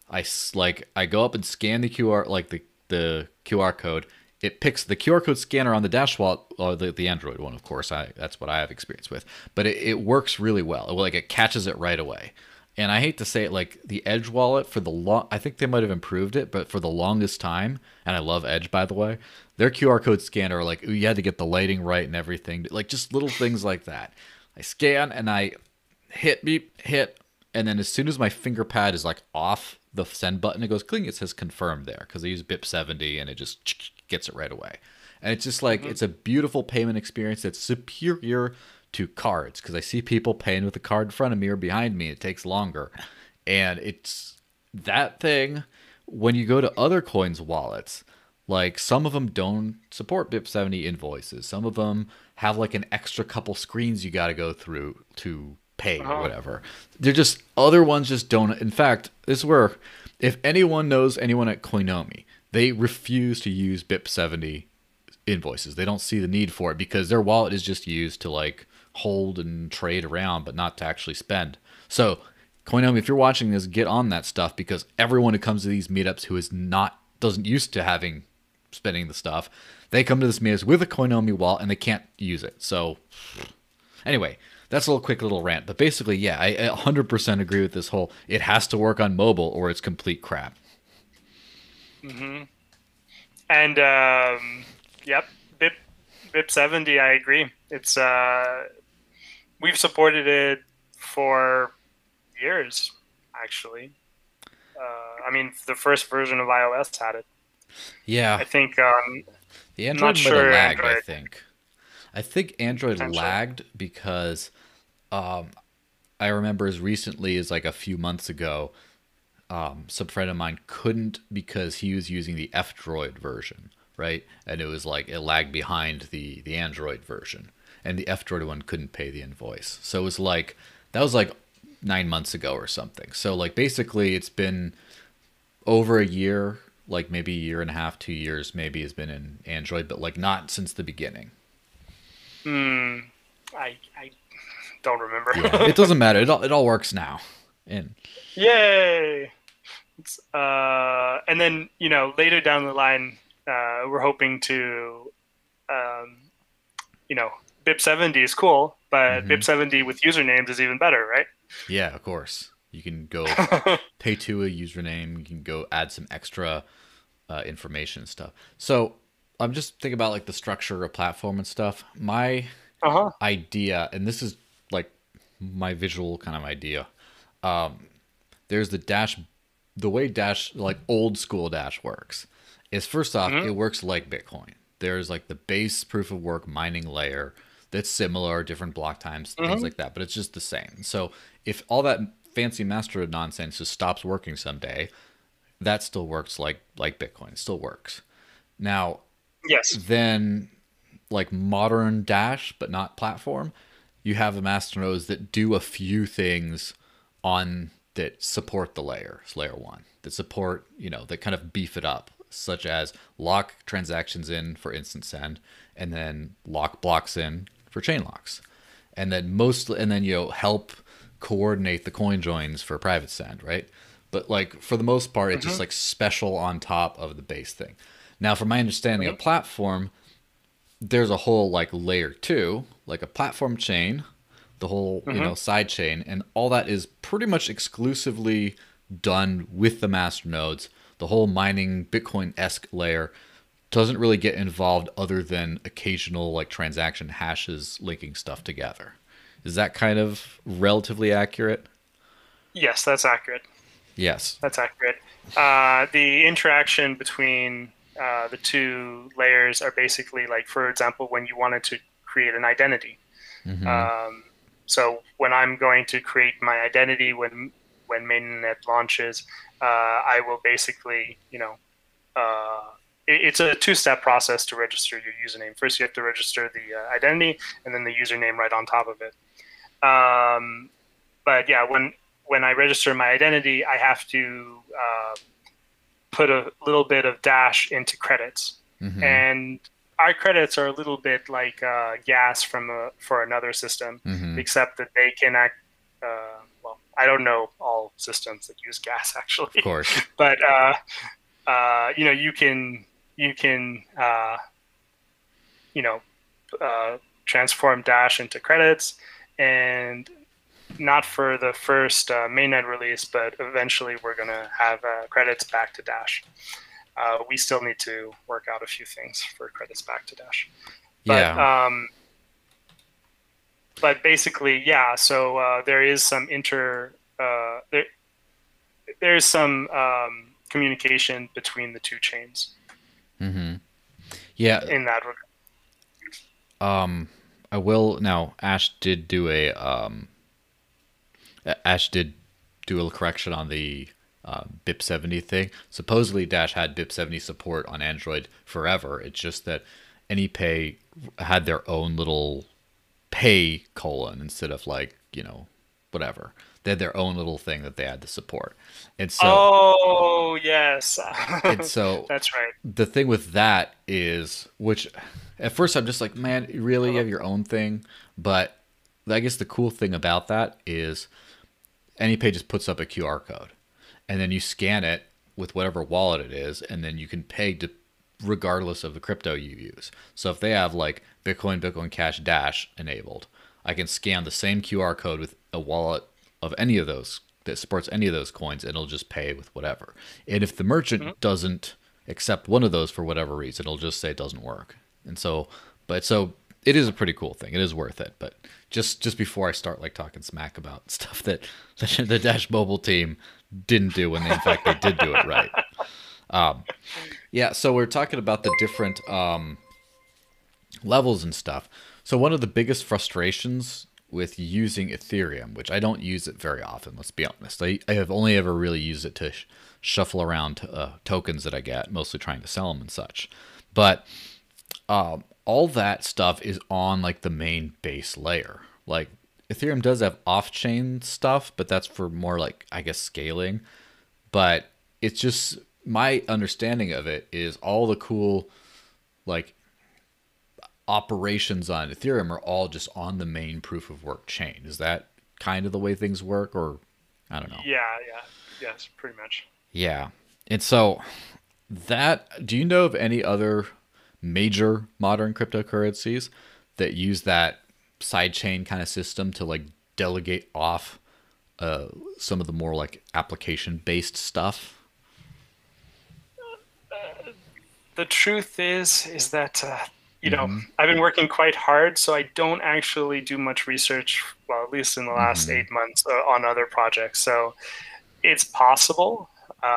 I go up and scan the QR, like the QR code. It picks the QR code scanner on the Dash wallet, or the Android one, of course. That's what I have experience with, but it works really well. Like it catches it right away. And I hate to say it, like the Edge wallet for the I think they might have improved it, but for the longest time, and I love Edge by the way, their QR code scanner, like you had to get the lighting right and everything, like just little things like that. I scan and I hit beep hit, and then as soon as my finger pad is like off the send button, it goes cling. It says confirmed there because I use BIP70 and it just gets it right away. And it's just like Hmm. it's a beautiful payment experience that's superior to cards because I see people paying with a card in front of me or behind me. It takes longer, and it's that thing. When you go to other coins wallets, like some of them don't support BIP70 invoices. Some of them have like an extra couple screens you got to go through to pay or Uh-huh. whatever. They're just other ones just don't. In fact, this is where if anyone knows anyone at Coinomi, they refuse to use BIP70 invoices. They don't see the need for it because their wallet is just used to like hold and trade around, but not to actually spend. So, Coinomi, if you're watching this, get on that stuff because everyone who comes to these meetups who is not doesn't used to having spending the stuff, they come to this meetups with a Coinomi wallet and they can't use it. So, anyway, that's a little quick little rant. But basically, yeah, I 100% agree with this whole. It has to work on mobile or it's complete crap. Hmm. And yep, BIP BIP 70. I agree. It's we've supported it for years, actually. I mean, the first version of iOS had it. Yeah, I think. the I'm not Android might have sure lagged. I Android think. I think Android potentially. lagged because I remember as recently as like a few months ago, some friend of mine couldn't because he was using the F Droid version, right? And it was like it lagged behind the Android version, and the F Droid one couldn't pay the invoice. So it was like that was like 9 months ago or something. So like basically, it's been over a year, like maybe a year and a half, 2 years, maybe has been in Android, but like not since the beginning. Hmm. I don't Yeah, remember. it doesn't matter. It all works now, and Yay! And then later down the line, we're hoping to um, you know BIP 70 is cool, but BIP mhm. 70 with usernames is even better, right? Yeah, of course. You can go pay to a username. You can go add some extra information and stuff. So I'm just thinking about like the structure of platform and stuff. My Uh-huh. idea, and this is like my visual kind of idea. There's the way Dash, like old school Dash works, is first off, Hmm. it works like Bitcoin. There's like the base proof of work mining layer that's similar, different block times, things Hmm. like that, but it's just the same. So if all that fancy master nonsense just stops working someday, that still works like Bitcoin. It still works. Now, Yes. then like modern Dash, but not platform, you have the masternodes that do a few things on that support the layer one, that support, that kind of beef it up, such as lock transactions in for instant send, and then lock blocks in for chain locks, and then help coordinate the coin joins for private send, right? But like for the most part, it's just like special on top of the base thing. Now, from my understanding of platform, there's a whole like layer two, like a platform chain, the whole side chain, and all that is pretty much exclusively done with the master nodes. The whole mining Bitcoin-esque layer doesn't really get involved other than occasional like transaction hashes linking stuff together. Is that kind of relatively accurate? Yes, that's accurate. Yes. That's accurate. The interaction between the two layers are basically like, for example, when you wanted to create an identity. So when I'm going to create my identity when mainnet launches, I will basically, it's a two-step process to register your username. First, you have to register the identity, and then the username right on top of it. But yeah, when I register my identity, I have to put a little bit of Dash into credits, and our credits are a little bit like gas for another system, except that they can act. Well, I don't know all systems that use gas actually, of course, but you can transform Dash into credits, and not for the first mainnet release, but eventually we're going to have credits back to Dash. We still need to work out a few things for credits back to Dash. But basically, yeah. So there is some there's some communication between the two chains. Yeah. In that regard. I will now. Ash did do a correction on the BIP70 thing. Supposedly Dash had BIP70 support on Android forever. It's just that AnyPay had their own little pay colon instead of like, whatever. They had their own little thing that they had to support. And so oh, yes. And so that's right. The thing with that is, which at first I'm just like, man, you really have your own thing? But I guess the cool thing about that is AnyPay just puts up a QR code, and then you scan it with whatever wallet it is, and then you can pay regardless of the crypto you use. So if they have like Bitcoin Cash Dash enabled, I can scan the same QR code with a wallet of any of those that supports any of those coins, and it'll just pay with whatever. And if the merchant doesn't accept one of those for whatever reason, it'll just say it doesn't work. And so it is a pretty cool thing. It is worth it. But just before I start like talking smack about stuff that the Dash Mobile team didn't do when in fact they did do it right. Yeah, so we're talking about the different levels and stuff. So one of the biggest frustrations with using Ethereum, which I don't use it very often, let's be honest. I have only ever really used it to shuffle around tokens that I get, mostly trying to sell them and such. But all that stuff is on like the main base layer. Like Ethereum does have off-chain stuff, but that's for more like, I guess, scaling. But it's just, my understanding of it is all the cool like operations on Ethereum are all just on the main proof of work chain. Is that kind of the way things work, or I don't know? Yes, pretty much. Yeah. And so do you know of any other major modern cryptocurrencies that use that sidechain kind of system to like delegate off some of the more like application based stuff? The truth is that I've been working quite hard, so I don't actually do much research, well, at least in the last 8 months, on other projects. So it's possible.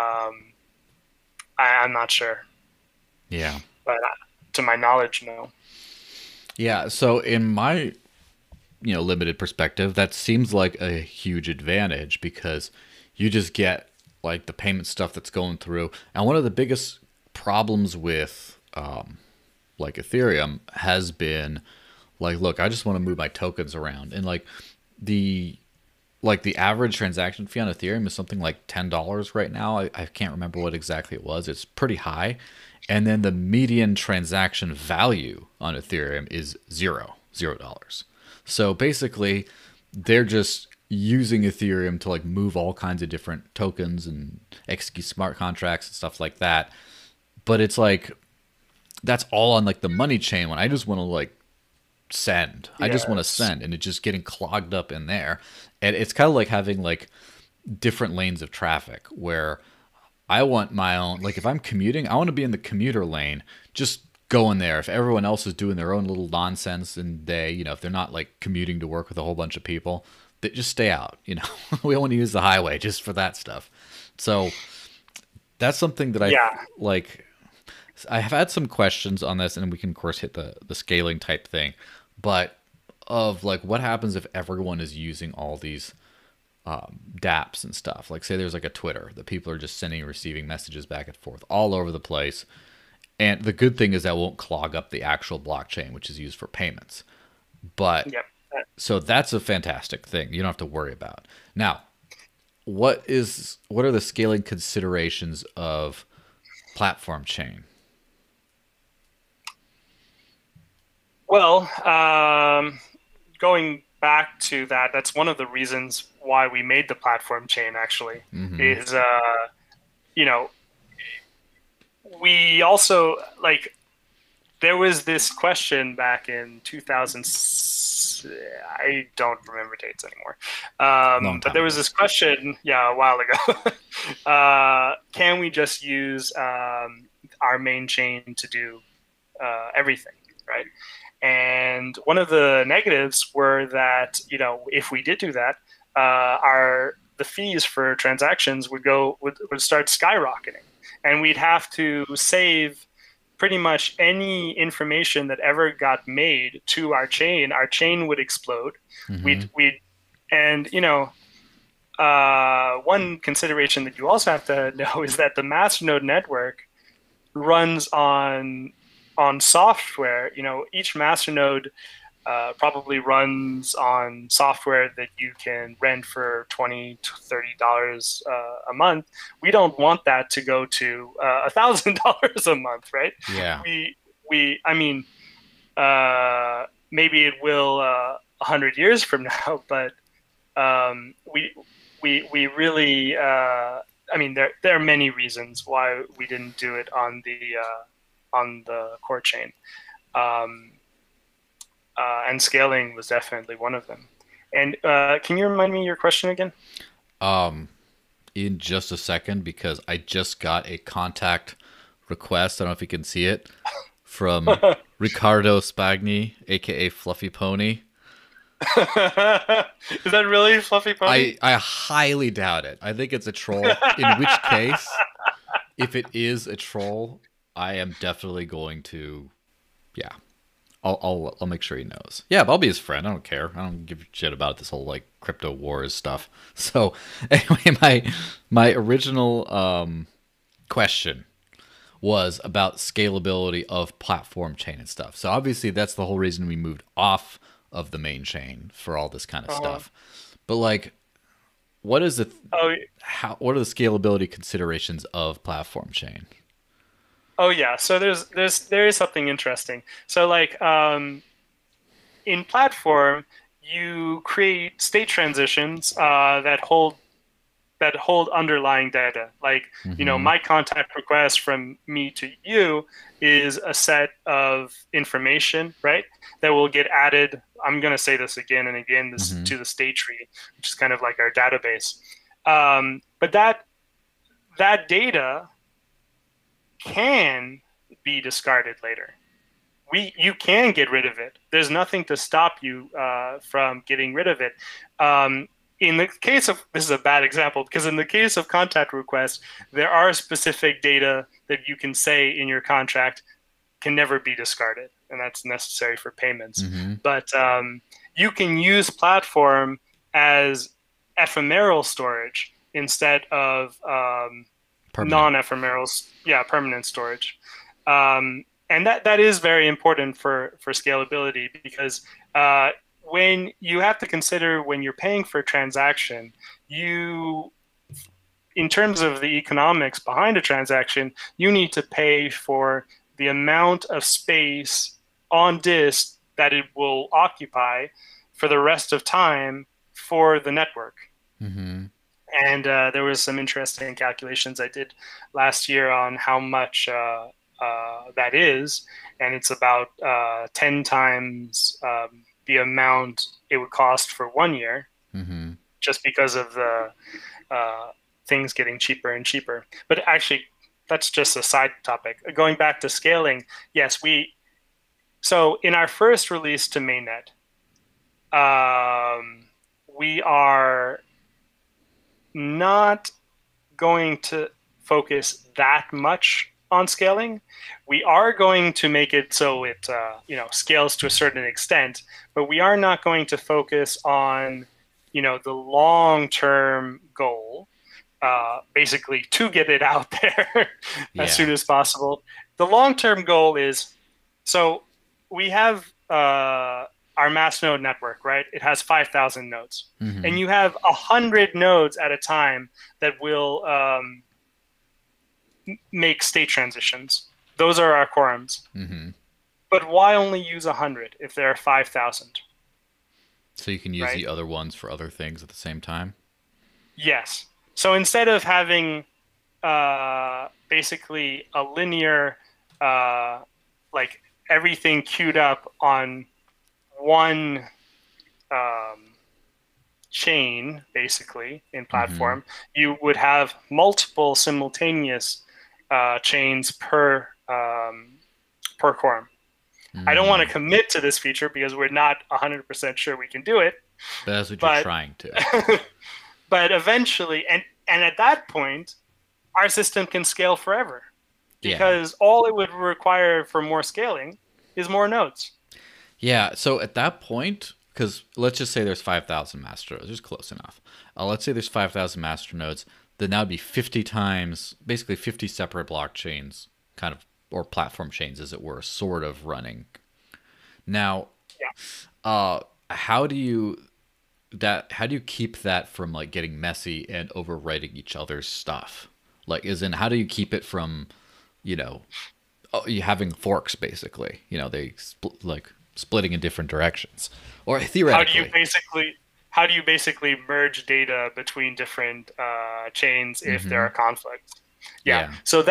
I'm not sure. Yeah. But to my knowledge, no. Yeah. So in my, limited perspective, that seems like a huge advantage because you just get like the payment stuff that's going through. And one of the biggest problems with like Ethereum has been like, look, I just want to move my tokens around, and like the like the average transaction fee on Ethereum is something like $10 right now. I can't remember what exactly it was. It's pretty high. And then the median transaction value on Ethereum is $0. So basically, they're just using Ethereum to like move all kinds of different tokens and execute smart contracts and stuff like that. But it's like that's all on like the money chain when I just want to like send. I just want to Yes. send and it's just getting clogged up in there. And it's kind of like having like different lanes of traffic where I want my own, like if I'm commuting, I want to be in the commuter lane, just go in there. If everyone else is doing their own little nonsense and they, if they're not like commuting to work with a whole bunch of people, they just stay out. We don't want to use the highway just for that stuff. So that's something that Yeah. like. I have had some questions on this, and we can of course hit the scaling type thing, but of like what happens if everyone is using all these dApps and stuff. Like say there's like a Twitter that people are just sending and receiving messages back and forth all over the place. And the good thing is that won't clog up the actual blockchain, which is used for payments. But Yep. so that's a fantastic thing. You don't have to worry about. Now, what are the scaling considerations of platform chain? Well, going back to that, that's one of the reasons why we made the platform chain. Actually, Mm-hmm. is you know we also like there was this question back in 2000. I don't remember dates anymore. Long But time there was ago. this question, yeah, a while ago. Can we just use our main chain to do everything, right? And one of the negatives were that if we did do that, our the fees for transactions would start skyrocketing, and we'd have to save pretty much any information that ever got made to our chain would explode. Mm-hmm. We'd and one consideration that you also have to know is that the masternode network runs on software. Each masternode probably runs on software that you can rent for $20 to $30 a month. We don't want that to go to $1,000 a month, right? Yeah. I mean, maybe it will 100 years from now, but we really. I mean, there are many reasons why we didn't do it on the core chain. Um, and scaling was definitely one of them. And can you remind me your question again? Um, in just a second because I just got a contact request. I don't know if you can see it from Ricardo Spagni, aka Fluffy Pony. Is that really Fluffy Pony? I highly doubt it. I think it's a troll. In which case, if it is a troll, I am definitely going to, yeah. I'll make sure he knows. Yeah, but I'll be his friend. I don't care. I don't give a shit about this whole like crypto wars stuff. So anyway, my original question was about scalability of platform chain and stuff. So obviously that's the whole reason we moved off of the main chain for all this kind of Uh-huh. stuff. But like, what is the Oh, what are the scalability considerations of platform chain? oh yeah. So there is something interesting. So like in platform, you create state transitions that hold underlying data. Like, Mm-hmm. my contact request from me to you is a set of information, right? That will get added. I'm going to say this again and again, this Mm-hmm. to the state tree, which is kind of like our database. But that data can be discarded later. You can get rid of it. There's nothing to stop you from getting rid of it. In the case of this is a bad example because in the case of contact requests, there are specific data that you can say in your contract can never be discarded, and that's necessary for payments. Mm-hmm. But you can use platform as ephemeral storage instead of Permanent. non-ephemeral, yeah, permanent storage. And that is very important for scalability because when you have to consider when you're paying for a transaction, in terms of the economics behind a transaction, you need to pay for the amount of space on disk that it will occupy for the rest of time for the network. Mm-hmm. And there was some interesting calculations I did last year on how much that is, and it's about 10 times the amount it would cost for 1 year, Mm-hmm. just because of the things getting cheaper and cheaper. But actually, that's just a side topic. Going back to scaling, yes, so in our first release to mainnet, we are not going to focus that much on scaling. We are going to make it so it scales to a certain extent, but we are not going to focus on the long-term goal, basically to get it out there as soon as possible. The long-term goal is, so we have our mass node network, right? It has 5,000 nodes. Mm-hmm. And you have 100 nodes at a time that will make state transitions. Those are our quorums. Mm-hmm. But why only use 100 if there are 5,000? So you can use the other ones for other things at the same time? Yes. So instead of having basically a linear, like everything queued up on one chain, basically, in platform, you would have multiple simultaneous chains per quorum. I don't want to commit to this feature because we're not 100% sure we can do it. But that's what you're trying to. But eventually, and at that point, our system can scale forever, because all it would require for more scaling is more nodes. Yeah, so at that point, because let's just say there's 5,000 master nodes, just close enough. Let's say there's 5,000 master nodes, then that would be 50 times, basically 50 separate blockchains, kind of, or platform chains, as it were, sort of running. Now, how do you keep that from like getting messy and overwriting each other's stuff? Like, how do you keep it from, you having forks, basically? They splitting in different directions, or theoretically. How do you basically merge data between different chains if there are conflicts? Yeah. So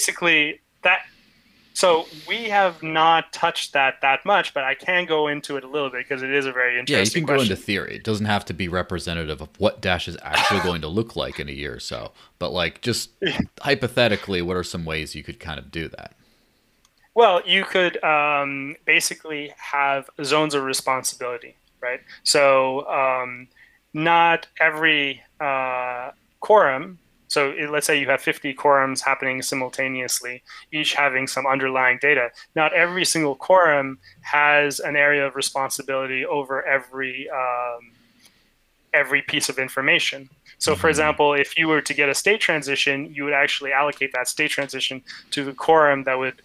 so we have not touched that much, but I can go into it a little bit because it is a very interesting question. Yeah, you can go into theory. It doesn't have to be representative of what Dash is actually going to look like in a year or so. But just hypothetically, what are some ways you could kind of do that? Well, you could basically have zones of responsibility, right? So not every quorum. So let's say you have 50 quorums happening simultaneously, each having some underlying data. Not every single quorum has an area of responsibility over every piece of information. So, for example, if you were to get a state transition, you would actually allocate that state transition to the quorum that would,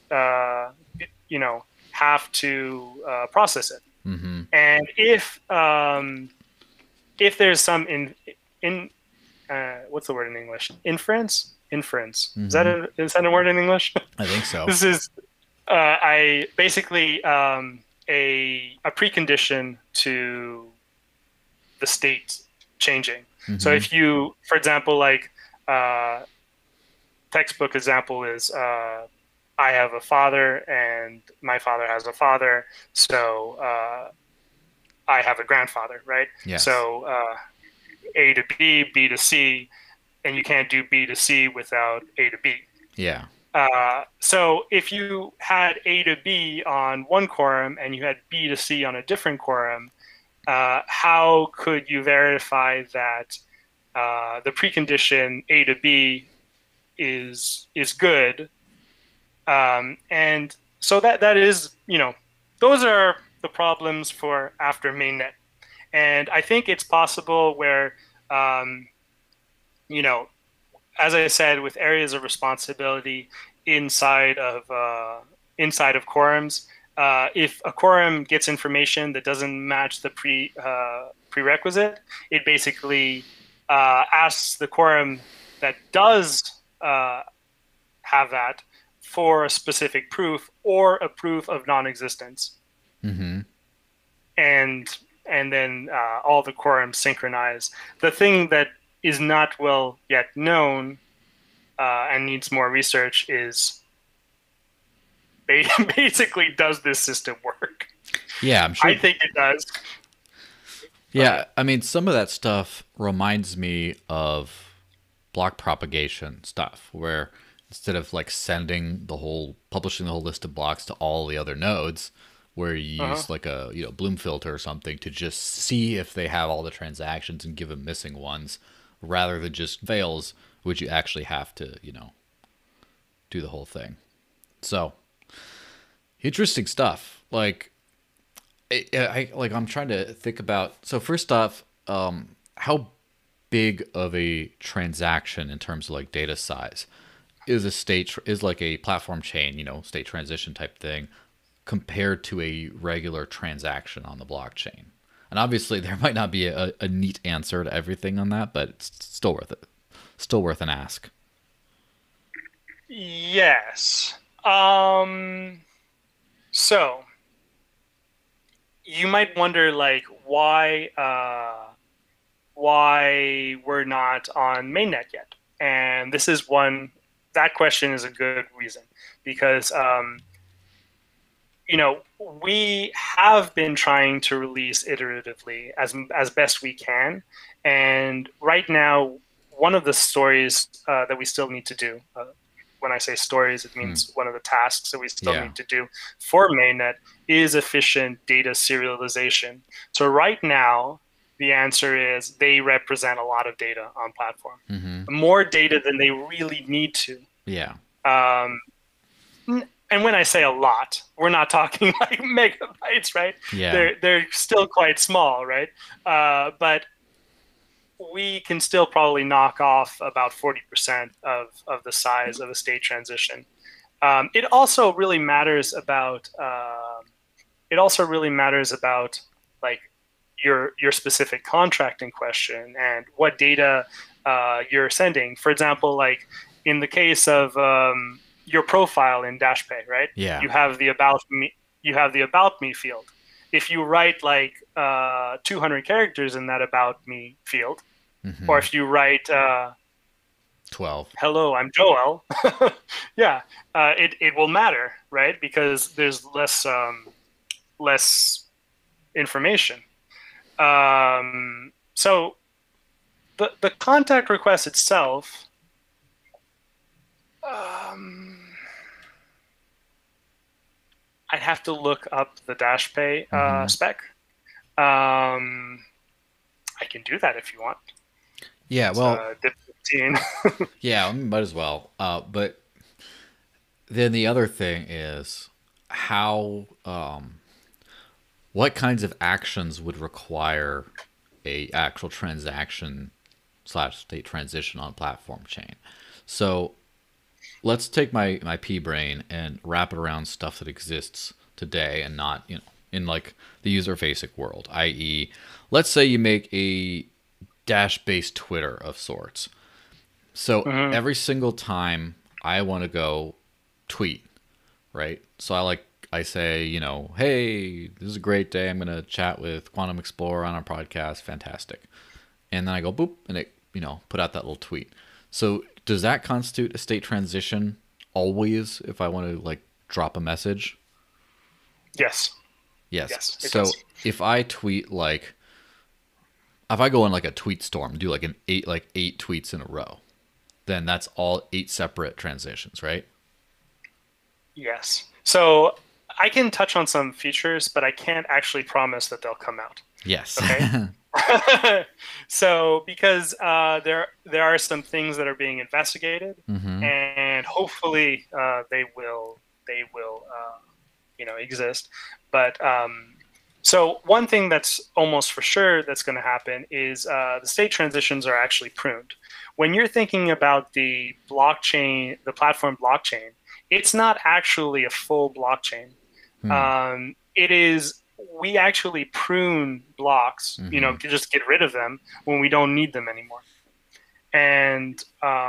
have to process it. Mm-hmm. And if there's some what's the word in English? Inference. Mm-hmm. Is that a word in English? I think so. This is a precondition to the state changing. Mm-hmm. So if you, for example, textbook example is I have a father and my father has a father, so I have a grandfather, right? Yes. So A to B, B to C, and you can't do B to C without A to B. Yeah. So if you had A to B on one quorum and you had B to C on a different quorum, how could you verify that the precondition A to B is good? And so that is, those are the problems for after mainnet. And I think it's possible where, as I said, with areas of responsibility inside of quorums, if a quorum gets information that doesn't match the prerequisite, it basically asks the quorum that does have that for a specific proof or a proof of non-existence. Mm-hmm. And then all the quorums synchronize. The thing that is not well yet known and needs more research is basically, does this system work? Yeah, I'm sure. I think it does. Yeah, I mean, some of that stuff reminds me of block propagation stuff, where instead of like publishing the whole list of blocks to all the other nodes, where you use like a Bloom filter or something to just see if they have all the transactions and give them missing ones, rather than just fails, which you actually have to do the whole thing. So interesting stuff. Like, I'm trying to think about. So first off, how big of a transaction in terms of like data size is like a platform chain, state transition type thing, compared to a regular transaction on the blockchain? And obviously, there might not be a neat answer to everything on that, but it's still worth it. Still worth an ask. Yes. So you might wonder, like, why we're not on mainnet yet, and this is one. That question is a good reason, because we have been trying to release iteratively as best we can, and right now, one of the stories that we still need to do. When I say stories, it means one of the tasks that we still need to do for mainnet is efficient data serialization. So right now, the answer is they represent a lot of data on platform, more data than they really need to. Yeah. And when I say a lot, we're not talking like megabytes, right? Yeah. They're still quite small, right? But we can still probably knock off about 40% of the size of a state transition. It also really matters about like your specific contract in question and what data you're sending. For example, like in the case of your profile in DashPay, right? Yeah. You have the about me field. If you write like 200 characters in that about me field, or if you write 12. Hello, I'm Joel. Yeah, it will matter, right? Because there's less information. So the contact request itself. I'd have to look up the DashPay spec. I can do that if you want. Yeah, well, dip 15. Yeah, might as well. But then the other thing is how, what kinds of actions would require a actual transaction / state transition on platform chain? So let's take my pea brain and wrap it around stuff that exists today and not, in like the user facing world, i.e., let's say you make a Dash-based Twitter of sorts. So every single time I want to go tweet, right? So I say, hey, this is a great day. I'm going to chat with Quantum Explorer on our podcast. Fantastic. And then I go boop, and it, put out that little tweet. So does that constitute a state transition always if I want to like drop a message? Yes. Yes. So if I tweet if I go on like a tweet storm, do like eight tweets in a row, then that's all 8 separate transitions, right? Yes. So I can touch on some features, but I can't actually promise that they'll come out. Yes. Okay. So because there are some things that are being investigated, and hopefully they will exist. But so one thing that's almost for sure that's going to happen is the state transitions are actually pruned. When you're thinking about the blockchain, the platform blockchain, it's not actually a full blockchain. It is we actually prune blocks, just get rid of them when we don't need them anymore, and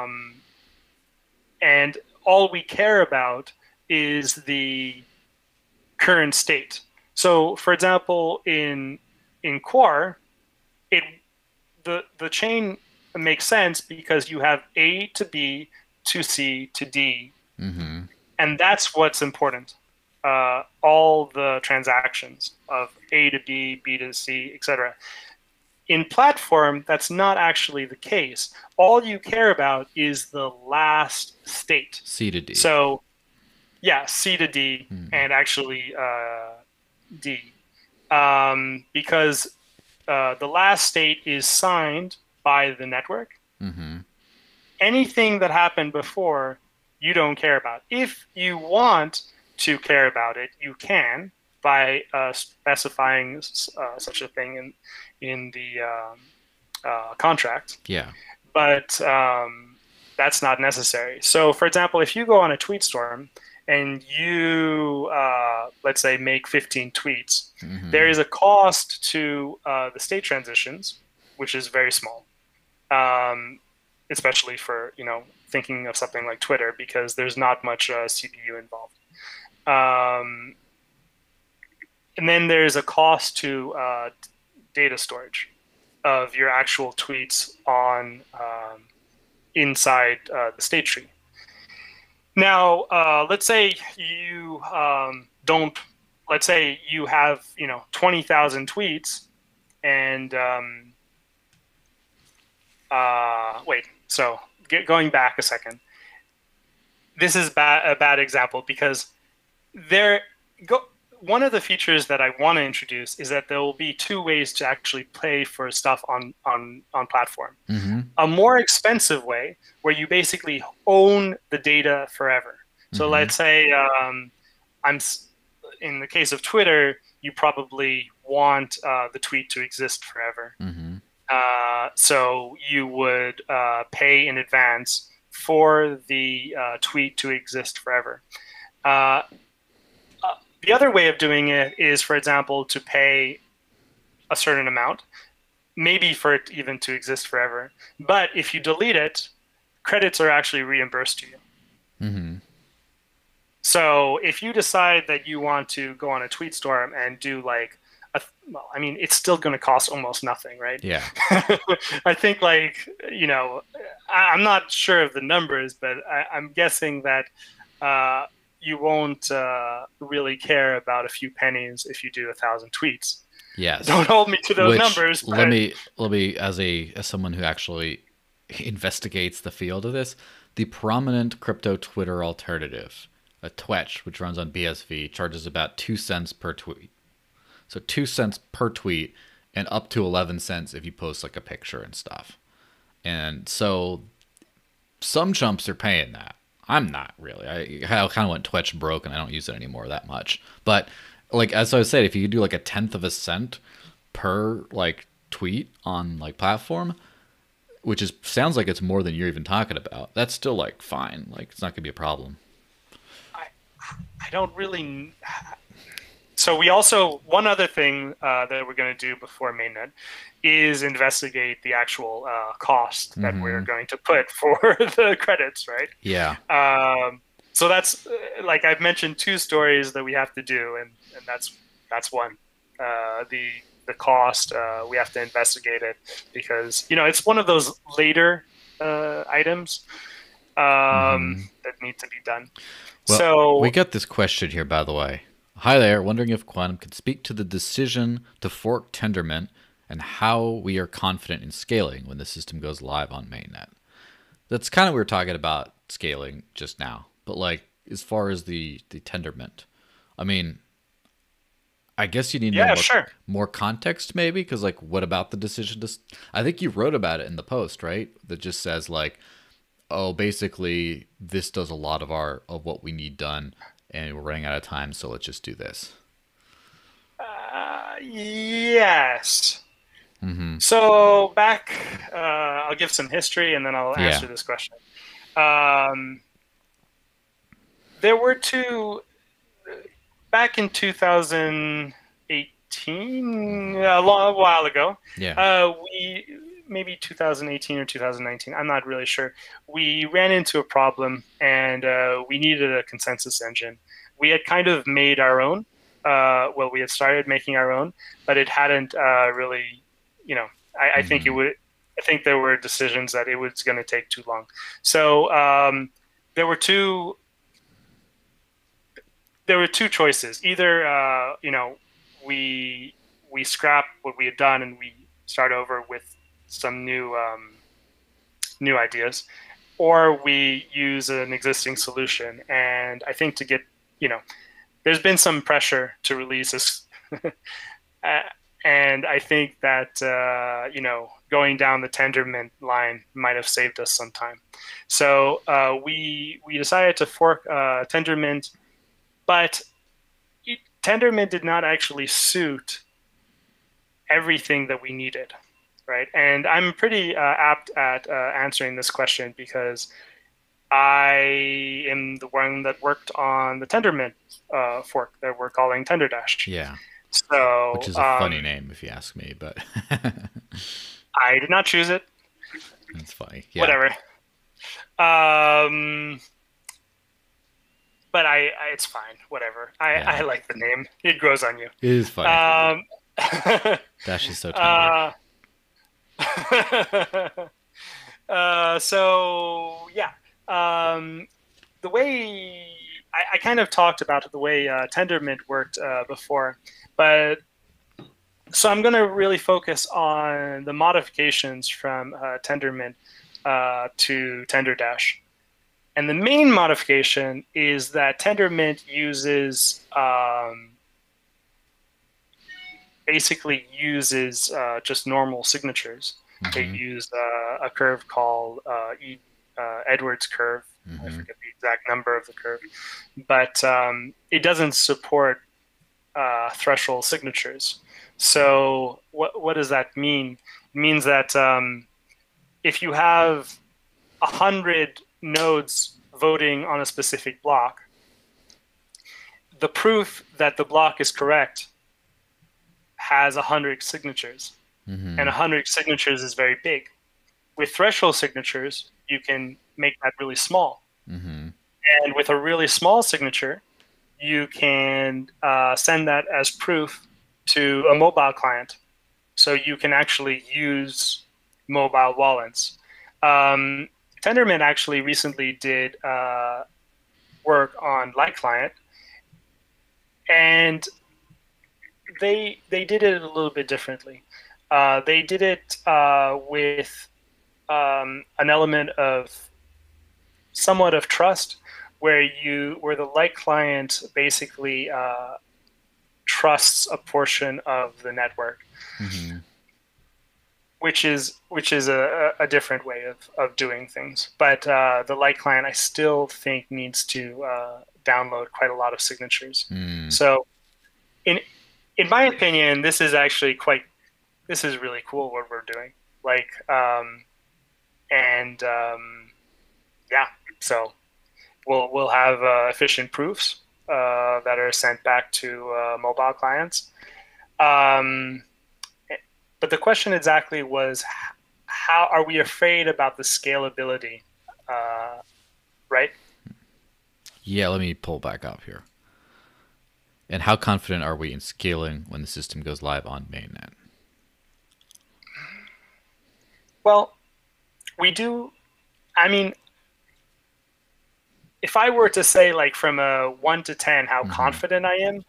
all we care about is the current state. So, for example, in Quar, the chain makes sense because you have A to B to C to D, and that's what's important. All the transactions of A to B, B to C, etc. In platform, that's not actually the case. All you care about is the last state. C to D. So, yeah, C to D, and actually D. Because the last state is signed by the network. Anything that happened before, you don't care about. If you want to care about it, you can by specifying such a thing in the contract. Yeah. But that's not necessary. So, for example, if you go on a tweet storm and you, let's say, make 15 tweets, there is a cost to the state transitions, which is very small, especially for thinking of something like Twitter, because there's not much CPU involved. And then there's a cost to data storage of your actual tweets on inside the state tree. Now, let's say you don't. Let's say you have 20,000 tweets, and So going back a second, this is a bad example because one of the features that I want to introduce is that there will be two ways to actually pay for stuff on platform. A more expensive way where you basically own the data forever. So let's say in the case of Twitter, you probably want the tweet to exist forever. So you would pay in advance for the tweet to exist forever. The other way of doing it is, for example, to pay a certain amount, maybe for it even to exist forever. But if you delete it, credits are actually reimbursed to you. So if you decide that you want to go on a tweet storm and do it's still going to cost almost nothing, right? Yeah. I think I'm not sure of the numbers, but I'm guessing that you won't really care about a few pennies if you do 1,000 tweets. Yes. Don't hold me to those numbers. But... Let me as someone who actually investigates the field of this, the prominent crypto Twitter alternative, a Twetch, which runs on BSV, charges about 2 cents per tweet. So 2 cents per tweet, and up to 11 cents if you post a picture and stuff. And so some chumps are paying that. I'm not really. I kind of went Twitch broke and I don't use it anymore that much. But as I said, if you could do 1/10 of a cent per tweet on platform, which sounds like it's more than you're even talking about, that's still fine. It's not gonna be a problem. I don't really. So we also, one other thing that we're going to do before mainnet is investigate the actual cost that we're going to put for the credits, right? Yeah. So that's I've mentioned 2 stories that we have to do, and that's one. The cost, we have to investigate it because it's one of those later items that need to be done. Well, so we got this question here, by the way. Hi there, wondering if Quantum could speak to the decision to fork Tendermint and how we are confident in scaling when the system goes live on mainnet. That's kind of what we were talking about scaling just now. But as far as the Tendermint, I mean, I guess you need more context maybe, because what about the decision to? I think you wrote about it in the post, right? That just says oh, basically this does a lot of what we need done. And we're running out of time, so let's just do this. Yes. So back, I'll give some history, and then I'll answer this question. There were 2. back in 2018, a long while ago, Yeah. we maybe 2018 or 2019. I'm not really sure. We ran into a problem, and we needed a consensus engine. We had kind of made our own. Well, we had started making our own, but it hadn't really, you know. I think it Hmm. would. I think there were decisions that it was going to take too long. So there were two choices. Either we scrap what we had done and we start over with some new ideas, or we use an existing solution. And I think to get there's been some pressure to release this, and I think that going down the Tendermint line might have saved us some time. So we decided to fork Tendermint, but Tendermint did not actually suit everything that we needed, right? And I'm pretty apt at answering this question because I am the one that worked on the Tendermint fork that we're calling TenderDash. Yeah. Which So is a funny name if you ask me, but I did not choose it. it's funny. Yeah. Whatever. Um, but it's fine. Whatever. I Yeah. like the name. It grows on you. It is funny. Um, Dash is so tender. uh, so yeah, the way I kind of talked about the way Tendermint worked before, but so I'm going to really focus on the modifications from Tendermint to TenderDash. And the main modification is that Tendermint uses basically uses just normal signatures. They Hmm. use a curve called Edwards curve. I Hmm. forget the exact number of the curve, but it doesn't support threshold signatures. So what does that mean? It means that if you have 100 nodes voting on a specific block, the proof that the block is correct has 100 signatures, and Hmm. 100 signatures is very big. With threshold signatures, you can make that really small. Hmm. And with a really small signature, you can send that as proof to a mobile client. So you can actually use mobile wallets. Tendermint actually recently did work on Light Client, and they did it a little bit differently. They did it with an element of somewhat of trust, where the Light Client basically trusts a portion of the network, Hmm. which is a different way of doing things. But the Light Client, I still think, needs to download quite a lot of signatures. Mm. So in my opinion, this is really cool what we're doing. Like, and yeah, so we'll have efficient proofs that are sent back to mobile clients. Um, but the question exactly was, how are we afraid about the scalability, right? Yeah, let me pull back up here. And how confident are we in scaling when the system goes live on mainnet? Well, we do. I mean, if I were to say, like, from a 1 to 10 how Hmm. confident I am,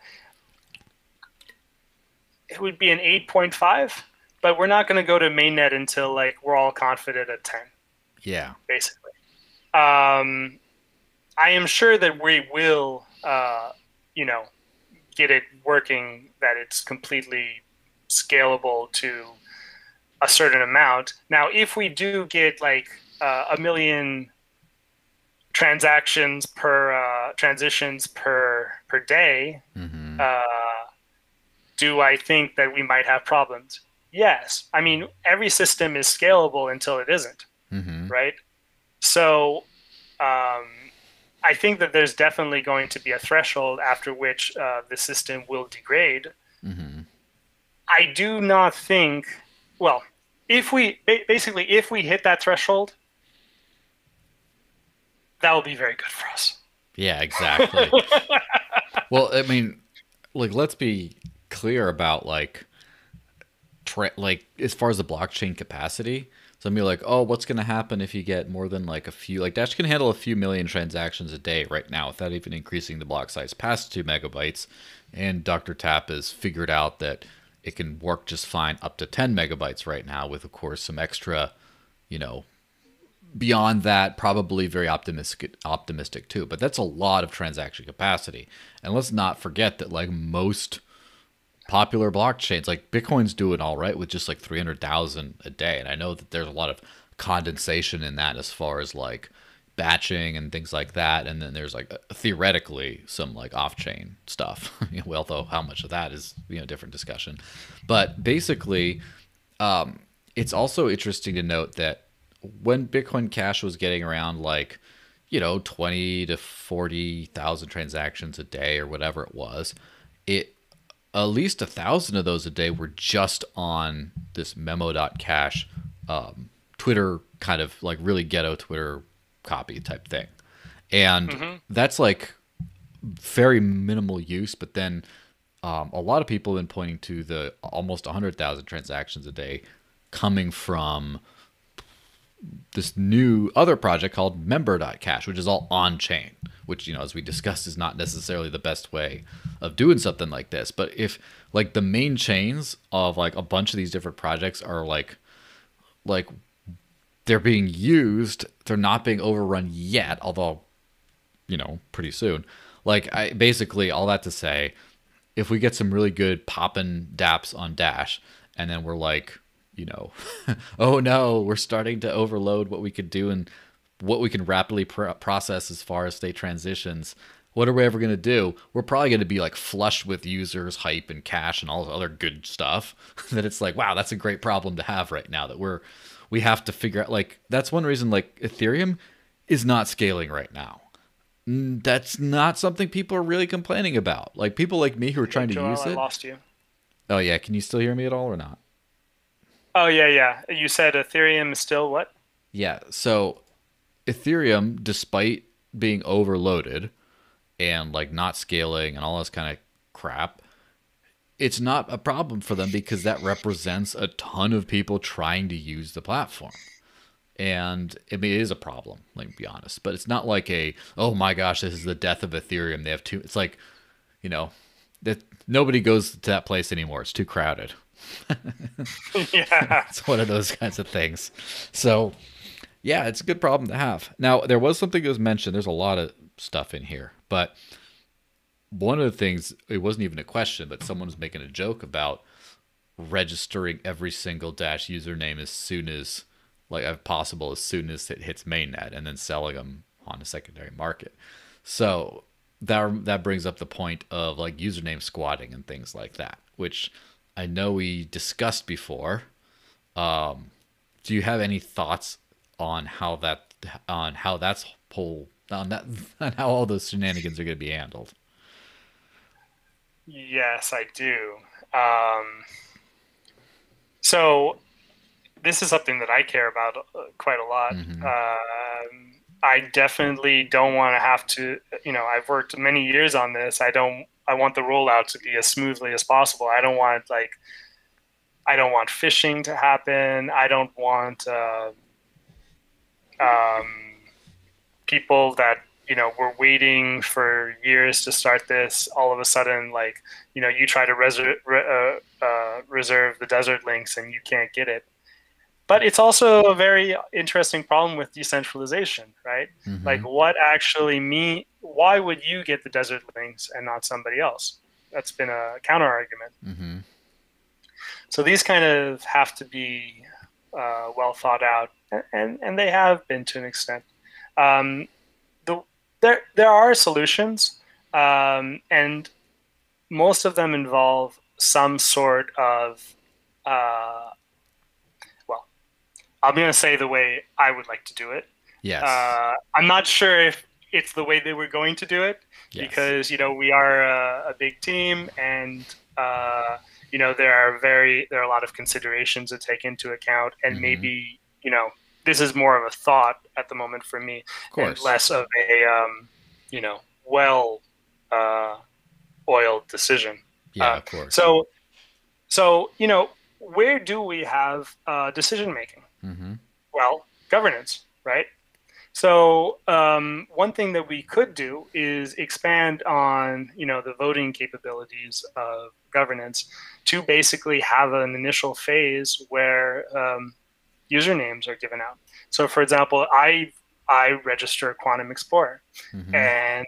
it would be an 8.5. But we're not going to go to mainnet until, like, we're all confident at 10, Yeah. basically. Um, I am sure that we will, you know, get it working, that it's completely scalable to a certain amount. Now, if we do get like a million transactions per transitions per day, Hmm. uh, do I think that we might have problems? Yes. I mean, every system is scalable until it isn't, Hmm. right? So, um, I think that there's definitely going to be a threshold after which the system will degrade. Hmm. I do not think, well, if we basically if we hit that threshold, that will be very good for us. Yeah, exactly. Well, I mean, like, let's be clear about like as far as the blockchain capacity. So I'm be like, oh, what's going to happen if you get more than like a few? Like Dash can handle a few million transactions a day right now without even increasing the block size past 2 MB. And Dr. Tap has figured out that it can work just fine up to 10 MB right now, with of course some extra, you know, beyond that, probably very optimistic too. But that's a lot of transaction capacity. And let's not forget that like most popular blockchains, like Bitcoin's doing all right with just like 300,000 a day. And I know that there's a lot of condensation in that as far as like batching and things like that. And then there's like theoretically some like off-chain stuff. Well, though how much of that is, different discussion. But basically, it's also interesting to note that when Bitcoin Cash was getting around like, 20 to 40,000 transactions a day or whatever it was, it at least 1,000 of those a day were just on this memo.cash Twitter kind of like really ghetto Twitter copy type thing. And Mm-hmm. that's like very minimal use, but then a lot of people have been pointing to the almost 100,000 transactions a day coming from this new other project called member.cash, which is all on chain, which, as we discussed, is not necessarily the best way of doing something like this. But if like the main chains of like a bunch of these different projects are like they're being used, they're not being overrun yet, although, pretty soon. Like I basically all that to say, if we get some really good poppin' dApps on Dash, and then we're like, oh no, we're starting to overload what we could do and what we can rapidly process as far as state transitions. What are we ever going to do? We're probably going to be like flush with users, hype, and cash, and all the other good stuff. That it's like, wow, that's a great problem to have right now. That we have to figure out. Like that's one reason like Ethereum is not scaling right now. That's not something people are really complaining about. Like people like me who are Hey, trying to Joel, use I it. lost you. Oh yeah, can you still hear me at all or not? Oh yeah, yeah. You said Ethereum is still what? Yeah. So Ethereum, despite being overloaded and like not scaling and all this kind of crap, it's not a problem for them because that represents a ton of people trying to use the platform. And I mean, it is a problem, like be honest, but it's not like oh my gosh, this is the death of Ethereum. They have too, it's like, you know, that nobody goes to that place anymore. It's too crowded. Yeah. It's one of those kinds of things. So, yeah, it's a good problem to have. Now, there was something that was mentioned. There's a lot of stuff in here, but one of the things, it wasn't even a question, but someone was making a joke about registering every single Dash username as soon as, like, if possible, as soon as it hits mainnet, and then selling them on a secondary market. So that brings up the point of like username squatting and things like that, which I know we discussed before. Do you have any thoughts on how that's whole on that on how all those shenanigans are going to be handled? Yes, I do. So this is something that I care about quite a lot. Mm-hmm. I definitely don't want to have to, I've worked many years on this. I want the rollout to be as smoothly as possible. I don't want phishing to happen. I don't want um, people that, were waiting for years to start this. All of a sudden, like, you try to reserve the desert links and you can't get it. But it's also a very interesting problem with decentralization, right? Mm-hmm. Like, why would you get the desert links and not somebody else? That's been a counter argument. Mm-hmm. So these kind of have to be well thought out, and they have been to an extent. Um, there are solutions, and most of them involve some sort of I'm going to say the way I would like to do it. Yes. I'm not sure if it's the way they were going to do it, Yes. because we are a big team, and there are a lot of considerations to take into account, and Mm-hmm. maybe this is more of a thought at the moment for me, Of and course. less of a well uh, oiled decision. Yeah, Uh, of course. so where do we have decision making? Mm-hmm. Well, governance, right? So one thing that we could do is expand on the voting capabilities of governance to basically have an initial phase where usernames are given out. So, for example, I register Quantum Explorer, Mm-hmm. and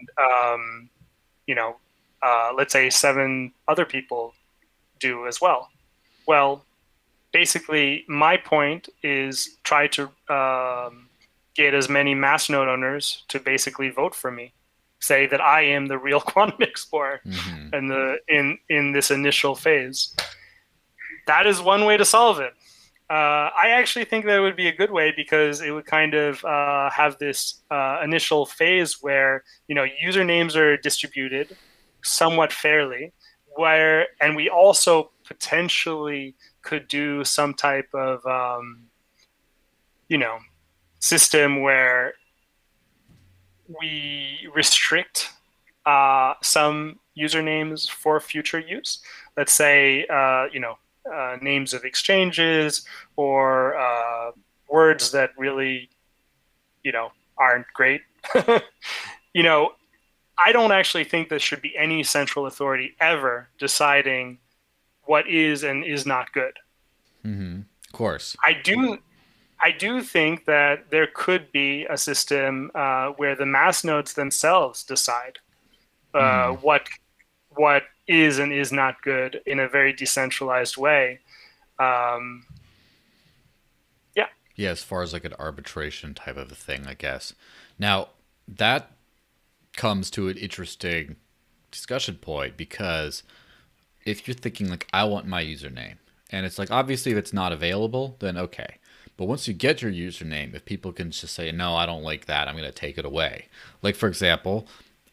let's say 7 other people do as well. Well, basically, my point is try to get as many Mastodon owners to basically vote for me, say that I am the real Quantum Explorer, Mm-hmm. and in this initial phase. That is one way to solve it. I actually think that would be a good way, because it would kind of have this initial phase where usernames are distributed somewhat fairly, and we also potentially could do some type of you know system where we restrict some usernames for future use. Let's say names of exchanges, or words that really aren't great. you know, I don't actually think there should be any central authority ever deciding what is and is not good. Mm-hmm. Of course. I do think that there could be a system where the mass nodes themselves decide Mm-hmm. what is and is not good in a very decentralized way. Um, yeah, Yeah, as far as like an arbitration type of a thing, I guess. Now, that comes to an interesting discussion point, because if you're thinking like I want my username, and it's like obviously if it's not available, then okay. But once you get your username, if people can just say no, I don't like that, I'm going to take it away. Like for example,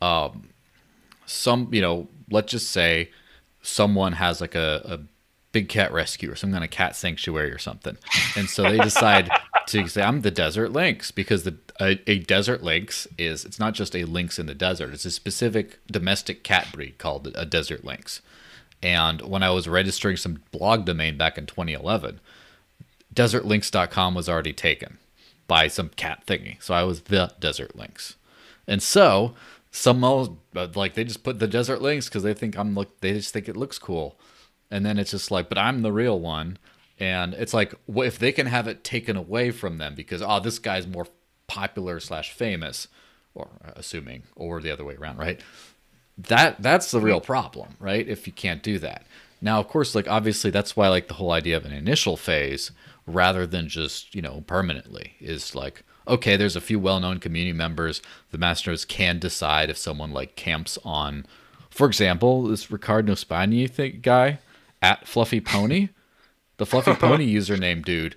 let's just say someone has like a big cat rescue or some kind of cat sanctuary or something, and so they decide to say I'm the desert lynx, because a desert lynx is, it's not just a lynx in the desert, it's a specific domestic cat breed called a desert lynx. And when I was registering some blog domain back in 2011, desertlynx.com was already taken by some cat thingy. So I was the Desert Lynx. And so some like they just put the Desert Lynx because they just think it looks cool. And then it's just like, but I'm the real one. And it's like, what if they can have it taken away from them because this guy's more popular slash famous, or assuming, or the other way around, right? That's the real problem, right? If you can't do that. Now, of course, like obviously that's why like the whole idea of an initial phase rather than just, permanently is like, okay, there's a few well-known community members. The masters can decide if someone like camps on, for example, this Ricardo Spagni guy at Fluffy Pony, the Fluffy Pony username dude.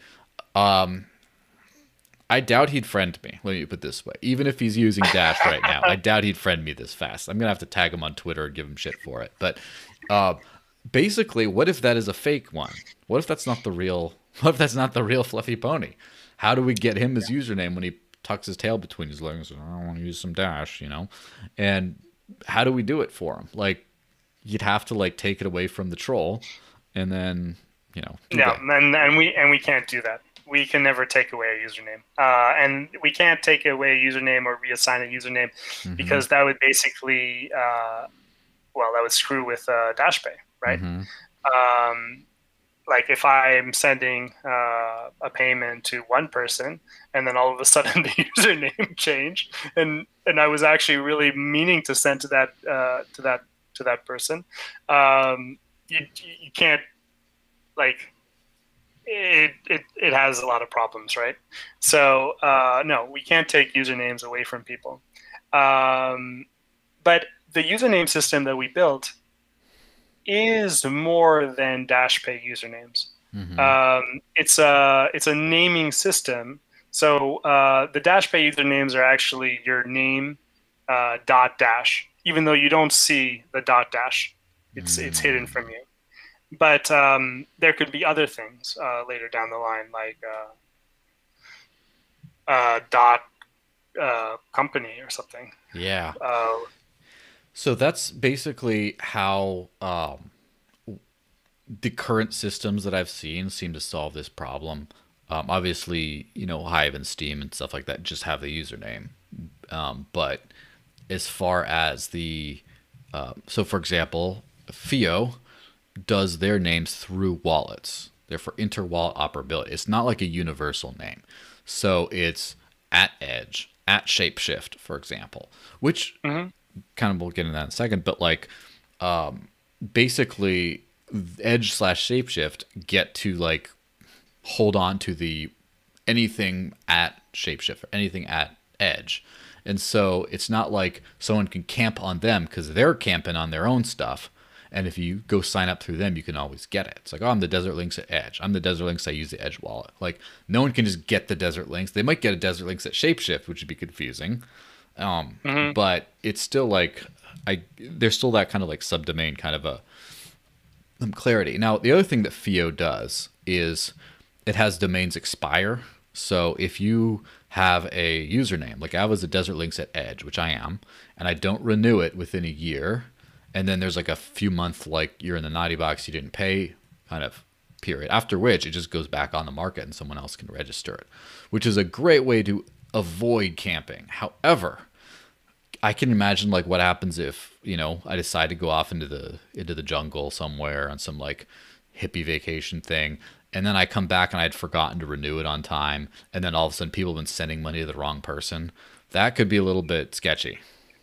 I doubt he'd friend me. Let me put it this way. Even if he's using Dash right now, I doubt he'd friend me this fast. I'm gonna have to tag him on Twitter and give him shit for it. But uh, basically, what if that is a fake one? What if that's not the real? What if that's not the real Fluffy Pony? How do we get him his username when he tucks his tail between his legs? I want to use some Dash. And how do we do it for him? Like, you'd have to like take it away from the troll, and then do yeah, that. and we can't do that. We can never take away a username, and we can't take away a username or reassign a username, Mm-hmm. because that would basically, that would screw with DashPay, right? Mm-hmm. Um, like if I'm sending a payment to one person, and then all of a sudden the username changed, and I was actually really meaning to send to that person, you can't, like, it has a lot of problems, right? So no, we can't take usernames away from people. But the username system that we built is more than DashPay usernames. Mm-hmm. It's a naming system. So the DashPay usernames are actually your name dot dash, even though you don't see the dot dash. It's hidden from you. But there could be other things later down the line, like dot company or something. Yeah. So that's basically how the current systems that I've seen seem to solve this problem. Obviously, Hive and Steam and stuff like that just have the username. But as far as so for example, Fio does their names through wallets. They're for inter-wallet operability. It's not like a universal name. So it's at Edge, at Shapeshift, for example, which kind of we'll get into that in a second. But like, basically, Edge / Shapeshift get to like hold on to anything at Shapeshift or anything at Edge. And so it's not like someone can camp on them because they're camping on their own stuff. And if you go sign up through them, you can always get it. It's like, oh, I'm the Desert Links at Edge. I'm the Desert Links. I use the Edge wallet. Like, no one can just get the Desert Links. They might get a Desert Links at Shapeshift, which would be confusing. But it's still like, there's still that kind of like subdomain kind of a clarity. Now, the other thing that Fio does is it has domains expire. So if you have a username, like I was a Desert Links at Edge, which I am, and I don't renew it within a year, and then there's like a few months like you're in the naughty box, you didn't pay kind of period, after which it just goes back on the market and someone else can register it, which is a great way to avoid camping. However, I can imagine like what happens if, I decide to go off into the jungle somewhere on some like hippie vacation thing, and then I come back and I'd forgotten to renew it on time, and then all of a sudden people have been sending money to the wrong person. That could be a little bit sketchy.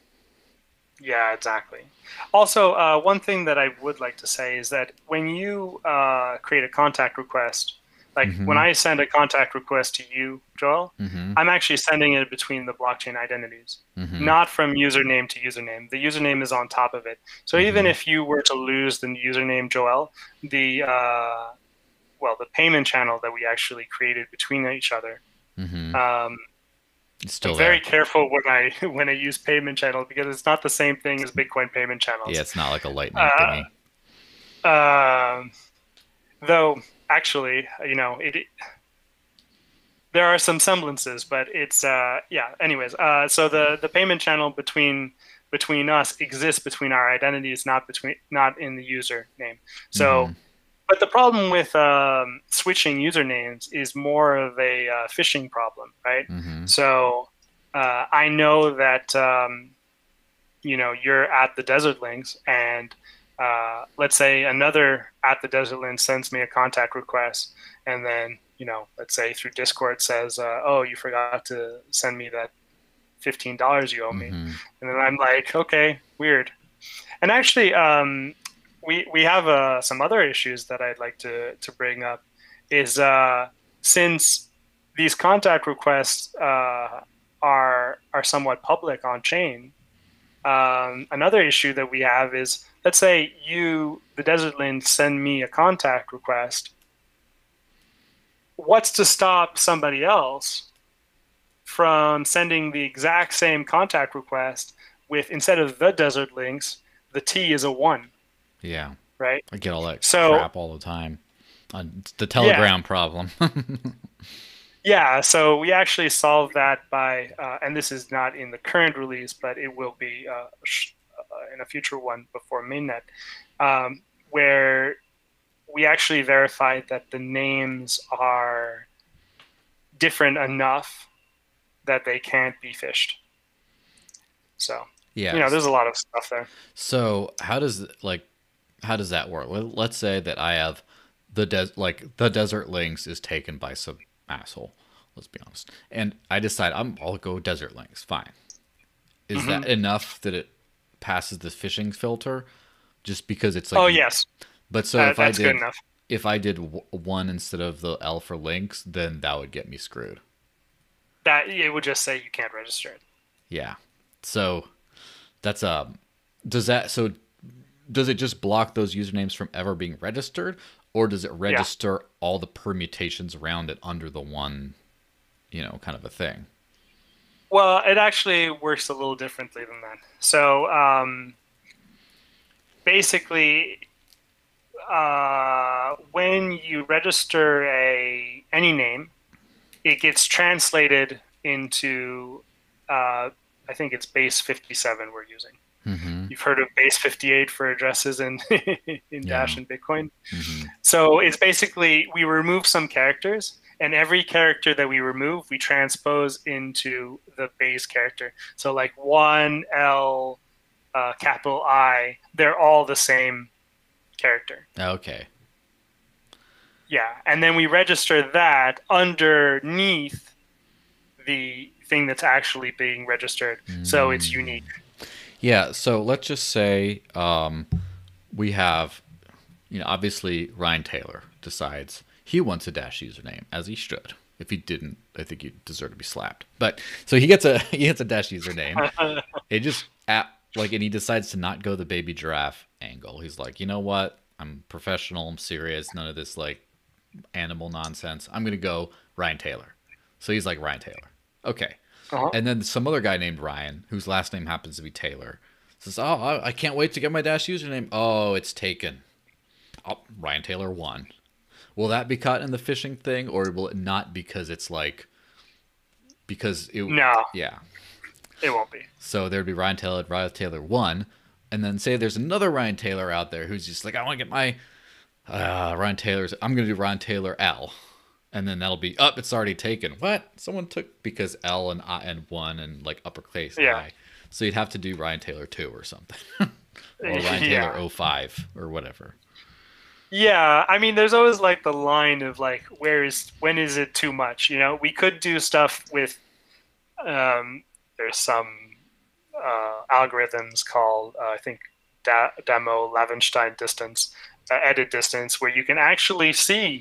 Yeah, exactly. Also, one thing that I would like to say is that when you create a contact request, like when I send a contact request to you, Joel, I'm actually sending it between the blockchain identities, not from username to username. The username is on top of it. So even if you were to lose the username Joel, the payment channel that we actually created between each other, It's still I'm very careful when I use payment channel because it's not the same thing as Bitcoin payment channels. Yeah, it's not like a lightning thingy. Though actually, there are some semblances, but it's Anyways, so the payment channel between us exists between our identities, not in the username. So. But the problem with switching usernames is more of a phishing problem, right? So I know that you're at the Desert Links, and let's say another at the Desert Links sends me a contact request, and then let's say through Discord says, "Oh, you forgot to send me that $15 you owe me," and then I'm like, "Okay, weird." And actually, we have some other issues that I'd like to bring up. Is since these contact requests are somewhat public on chain, another issue that we have is, let's say the Desert Links, send me a contact request. What's to stop somebody else from sending the exact same contact request with, instead of the Desert Links, the T is a 1? Yeah. Right. I get all that crap all the time. The Telegram problem. Yeah. So we actually solved that by, and this is not in the current release, but it will be in a future one before mainnet, where we actually verified that the names are different enough that they can't be phished. So, there's a lot of stuff there. So how does that work? Let's say that I have the Desert Links is taken by some asshole. Let's be honest. And I decide I'll go Desert Links. Fine. Is that enough that it passes the phishing filter? Just because it's like. Oh yes. But so that's good enough. If I did 1 instead of the L for links, then that would get me screwed. That it would just say you can't register it. Yeah. So that's does it just block those usernames from ever being registered, or does it register all the permutations around it under the one, kind of a thing? Well, it actually works a little differently than that. So basically, when you register any name, it gets translated into I think it's base 57 we're using. Mm-hmm. You've heard of base 58 for addresses in in Yeah. Dash and Bitcoin. Mm-hmm. So it's basically we remove some characters, and every character that we remove, we transpose into the base character. So like one L, capital I, they're all the same character. Okay. Yeah, and then we register that underneath the thing that's actually being registered, so it's unique. Yeah. So let's just say we have, obviously Ryan Taylor decides he wants a Dash username, as he should. If he didn't, I think he'd deserve to be slapped. But so he gets a he gets a Dash username. It just and he decides to not go the baby giraffe angle. He's like, you know what? I'm professional. I'm serious. None of this like animal nonsense. I'm gonna go Ryan Taylor. So he's like Ryan Taylor. Okay. Uh-huh. And then some other guy named Ryan, whose last name happens to be Taylor, says, "Oh, I can't wait to get my Dash username. Oh, it's taken. Oh, Ryan Taylor won. Will that be caught in the phishing thing, or will it not? Because it's like because it No, yeah. it won't be. So there'd be Ryan Taylor won, and then say there's another Ryan Taylor out there who's just like, I want to get my Ryan Taylor's. I'm gonna do Ryan Taylor L, and then that'll be up. It's already taken. What? Someone took because L and I and one and like uppercase Yeah. I. So you'd have to do Ryan Taylor 2 or something, or Ryan Yeah. Taylor 05 or whatever. Yeah, I mean, there's always like the line of like, when is it too much? You know, we could do stuff with, there's some algorithms called, I think, demo Lavenstein distance, edit distance, where you can actually see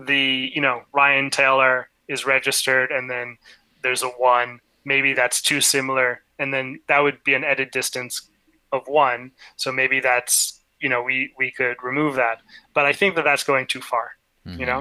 Ryan Taylor is registered, and then there's a one. Maybe that's too similar, and then that would be an edit distance of one. So maybe that's we could remove that, but I think that that's going too far. Mm-hmm. You know,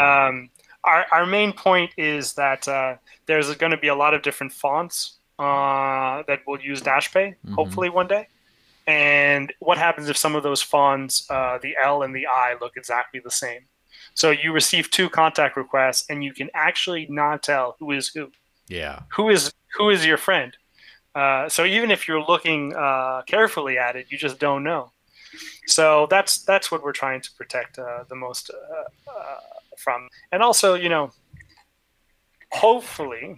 our main point is that there's going to be a lot of different fonts that will use DashPay, hopefully one day. And what happens if some of those fonts, the L and the I, look exactly the same? So you receive two contact requests, and you can actually not tell who is who. Yeah. Who is your friend? So even if you're looking carefully at it, you just don't know. So that's what we're trying to protect the most from. And also, hopefully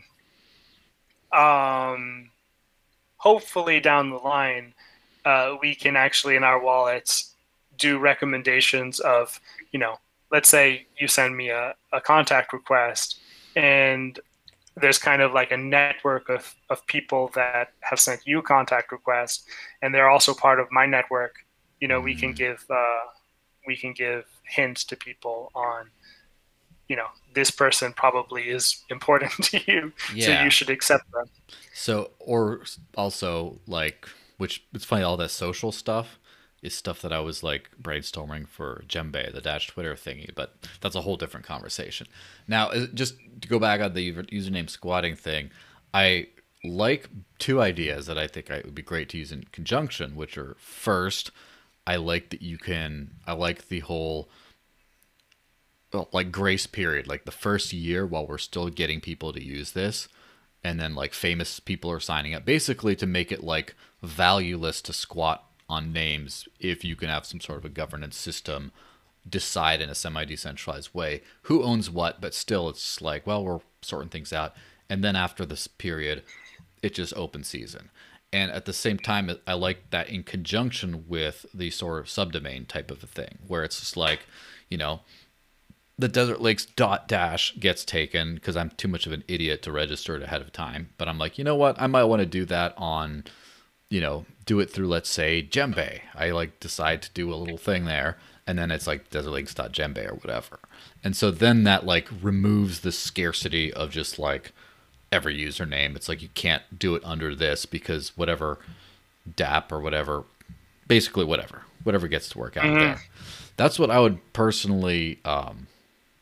down the line, we can actually in our wallets do recommendations of, let's say you send me a contact request, and there's kind of like a network of people that have sent you contact requests, and they're also part of my network. We can give hints to people on, this person probably is important to you, so you should accept them. So, or also like, which it's funny, all that social stuff is stuff that I was like brainstorming for Djembe, the Dash Twitter thingy, but that's a whole different conversation. Now, just to go back on the username squatting thing, I like two ideas that I think it would be great to use in conjunction, which are first, I like the whole like grace period, like the first year while we're still getting people to use this, and then like famous people are signing up, basically to make it like valueless to squat on names if you can have some sort of a governance system decide in a semi-decentralized way who owns what, but still it's like, well, we're sorting things out, and then after this period it's just open season. And at the same time, I like that in conjunction with the sort of subdomain type of a thing, where it's just like, the Desert Lakes .dash gets taken because I'm too much of an idiot to register it ahead of time. But I'm like, you know what? I might want to do that on, do it through, let's say, Djembe. I like decide to do a little thing there, and then it's like Desert Lakes.Djembe or whatever. And so then that like removes the scarcity of just like every username. It's like you can't do it under this because whatever DApp or whatever, basically whatever gets to work out there. That's what I would personally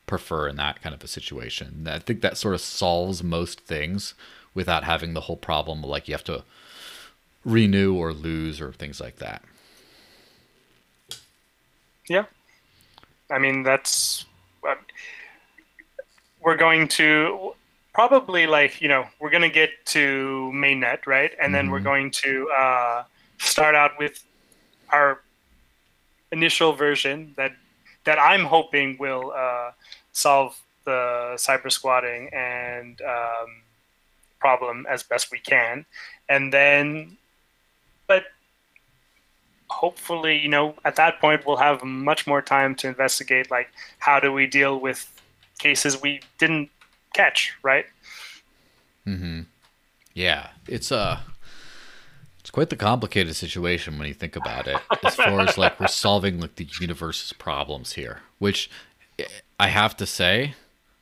prefer in that kind of a situation. I think that sort of solves most things without having the whole problem like you have to renew or lose or things like that. Yeah. I mean, that's we're going to probably like, we're going to get to mainnet, right? And then we're going to start out with our initial version that I'm hoping will solve the cyber squatting and problem as best we can. And then, but hopefully, at that point, we'll have much more time to investigate, like, how do we deal with cases we didn't catch, right? Yeah, it's quite the complicated situation when you think about it, as far as like we're solving like the universe's problems here, which I have to say,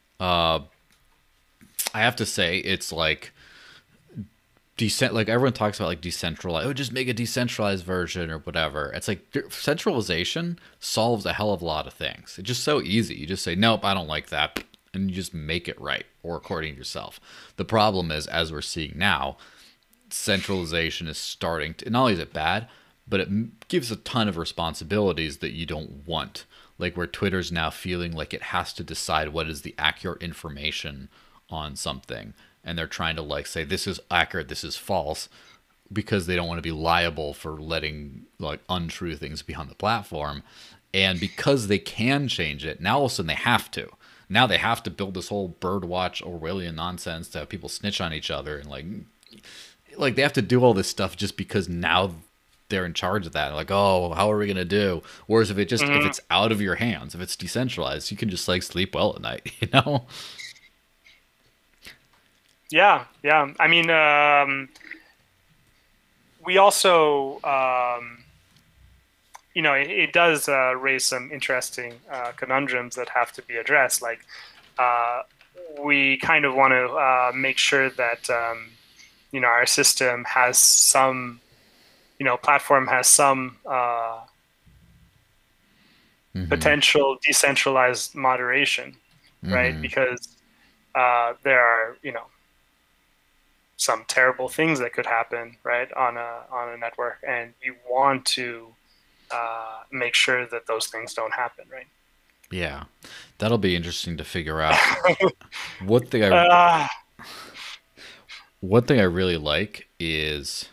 it's like like everyone talks about like decentralized. Oh, just make a decentralized version or whatever. It's like centralization solves a hell of a lot of things. It's just so easy. You just say, nope, I don't like that, and you just make it right or according to yourself. The problem is, as we're seeing now, centralization is starting to, not only is it bad, but it gives a ton of responsibilities that you don't want. Like where Twitter's now feeling like it has to decide what is the accurate information on something, and they're trying to like say this is accurate, this is false, because they don't want to be liable for letting like untrue things be on the platform. And because they can change it, now all of a sudden they have to. Now they have to build this whole birdwatch Orwellian nonsense to have people snitch on each other, and like they have to do all this stuff just because now they're in charge of that. Like, oh, how are we gonna do? Whereas if it's out of your hands, if it's decentralized, you can just like sleep well at night, you know? Yeah. I mean, we also, it does raise some interesting conundrums that have to be addressed. Like, we kind of want to make sure that, our system has some, platform has some potential decentralized moderation, right? Because there are, some terrible things that could happen, right, on a network, and you want to make sure that those things don't happen, right? Yeah, that'll be interesting to figure out. One thing I really like is,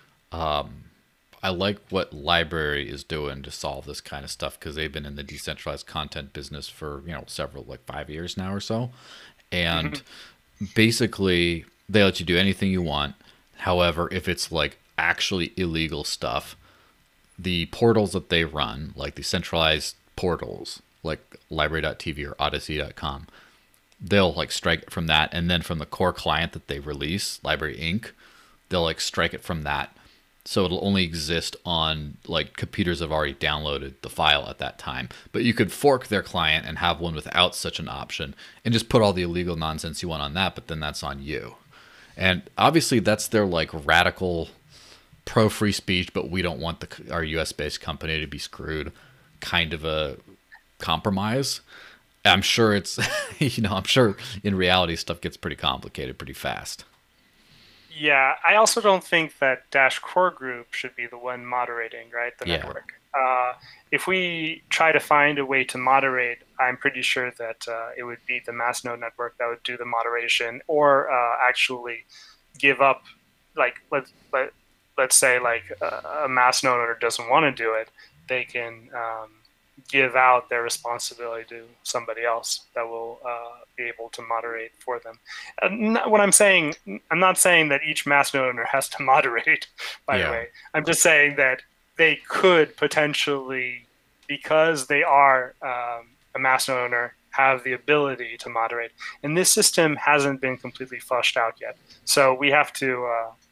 I like what LBRY is doing to solve this kind of stuff, because they've been in the decentralized content business for several, like 5 years now or so, and basically they let you do anything you want. However, if it's like actually illegal stuff, the portals that they run, like the centralized portals, like LBRY.TV or Odyssey.com, they'll like strike it from that, and then from the core client that they release, LBRY Inc., they'll like strike it from that. So it'll only exist on like computers that have already downloaded the file at that time. But you could fork their client and have one without such an option and just put all the illegal nonsense you want on that, but then that's on you. And obviously that's their like radical pro free speech, but we don't want our US based company to be screwed kind of a compromise. I'm sure it's, I'm sure in reality stuff gets pretty complicated pretty fast. Yeah, I also don't think that Dash Core Group should be the one moderating, right, the network. If we try to find a way to moderate, I'm pretty sure that it would be the Mastnode network that would do the moderation, or actually give up, like, let's say like a Mastnode owner doesn't want to do it, they can give out their responsibility to somebody else that will be able to moderate for them. What I'm saying, I'm not saying that each Mastnode owner has to moderate, by the way. I'm just saying that they could potentially, because they are a Mastnode owner, have the ability to moderate. And this system hasn't been completely flushed out yet. So we have to,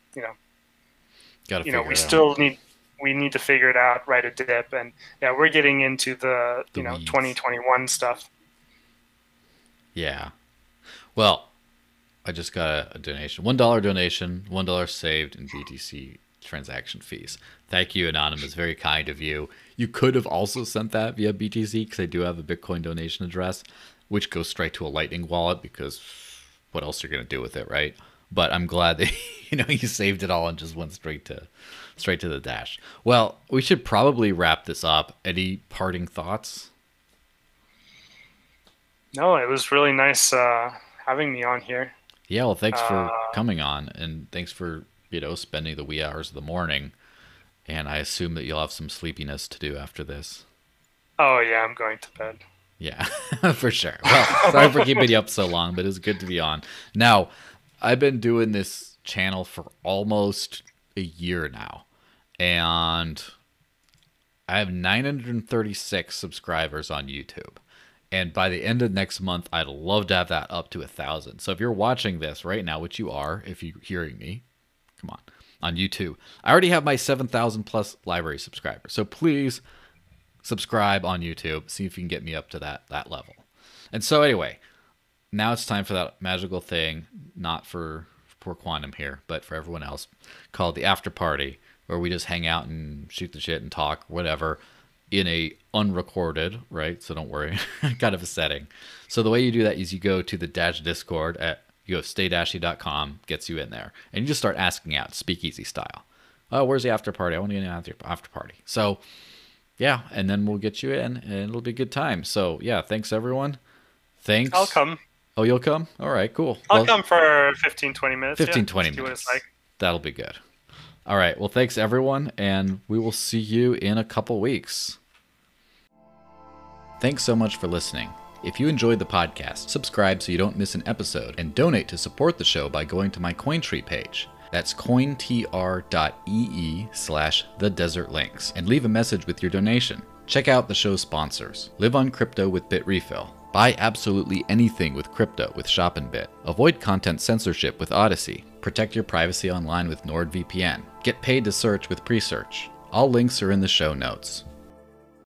we need to figure it out, write a dip, and yeah, we're getting into the 2021 stuff. Yeah. Well, I just got a donation. $1 donation, $1 saved in BTC transaction fees. Thank you, Anonymous. Very kind of you. You could have also sent that via BTC, because I do have a Bitcoin donation address. which goes straight to a Lightning wallet because what else are you going to do with it, right? But I'm glad that you saved it all and just went straight to the Dash. Well, we should probably wrap this up. Any parting thoughts? No, it was really nice having me on here. Yeah, well, thanks for coming on, and thanks for spending the wee hours of the morning. And I assume that you'll have some sleepiness to do after this. Oh yeah, I'm going to bed. Yeah, for sure. Well, sorry for keeping you up so long, but it's good to be on. Now, I've been doing this channel for almost a year now, and I have 936 subscribers on YouTube. And by the end of next month, I'd love to have that up to 1,000. So if you're watching this right now, which you are, if you're hearing me, come on YouTube. I already have my 7,000 plus library subscribers. So please subscribe on YouTube. See if you can get me up to that level. And so anyway, now it's time for that magical thing, not for poor Quantum here, but for everyone else, called the after party, where we just hang out and shoot the shit and talk, whatever, in a unrecorded, right? So don't worry, kind of a setting. So the way you do that is you go to the Dash Discord you go staydashy.com, gets you in there, and you just start asking out, speakeasy style. Oh, where's the after party? I want to get an after party. So yeah, and then we'll get you in, and it'll be a good time. So yeah, thanks everyone. Thanks. I'll come. Oh, you'll come? All right, cool. I'll come for 15, 20 minutes. 15, 20 minutes. See what it's like. That'll be good. All right, well, thanks everyone, and we will see you in a couple weeks. Thanks so much for listening. If you enjoyed the podcast, subscribe so you don't miss an episode, and donate to support the show by going to my Cointree page. That's cointr.ee/thedesertlinks, and leave a message with your donation. Check out the show's sponsors. Live on crypto with BitRefill. Buy absolutely anything with crypto with Shop'nBit. Avoid content censorship with Odyssey. Protect your privacy online with NordVPN. Get paid to search with Presearch. All links are in the show notes.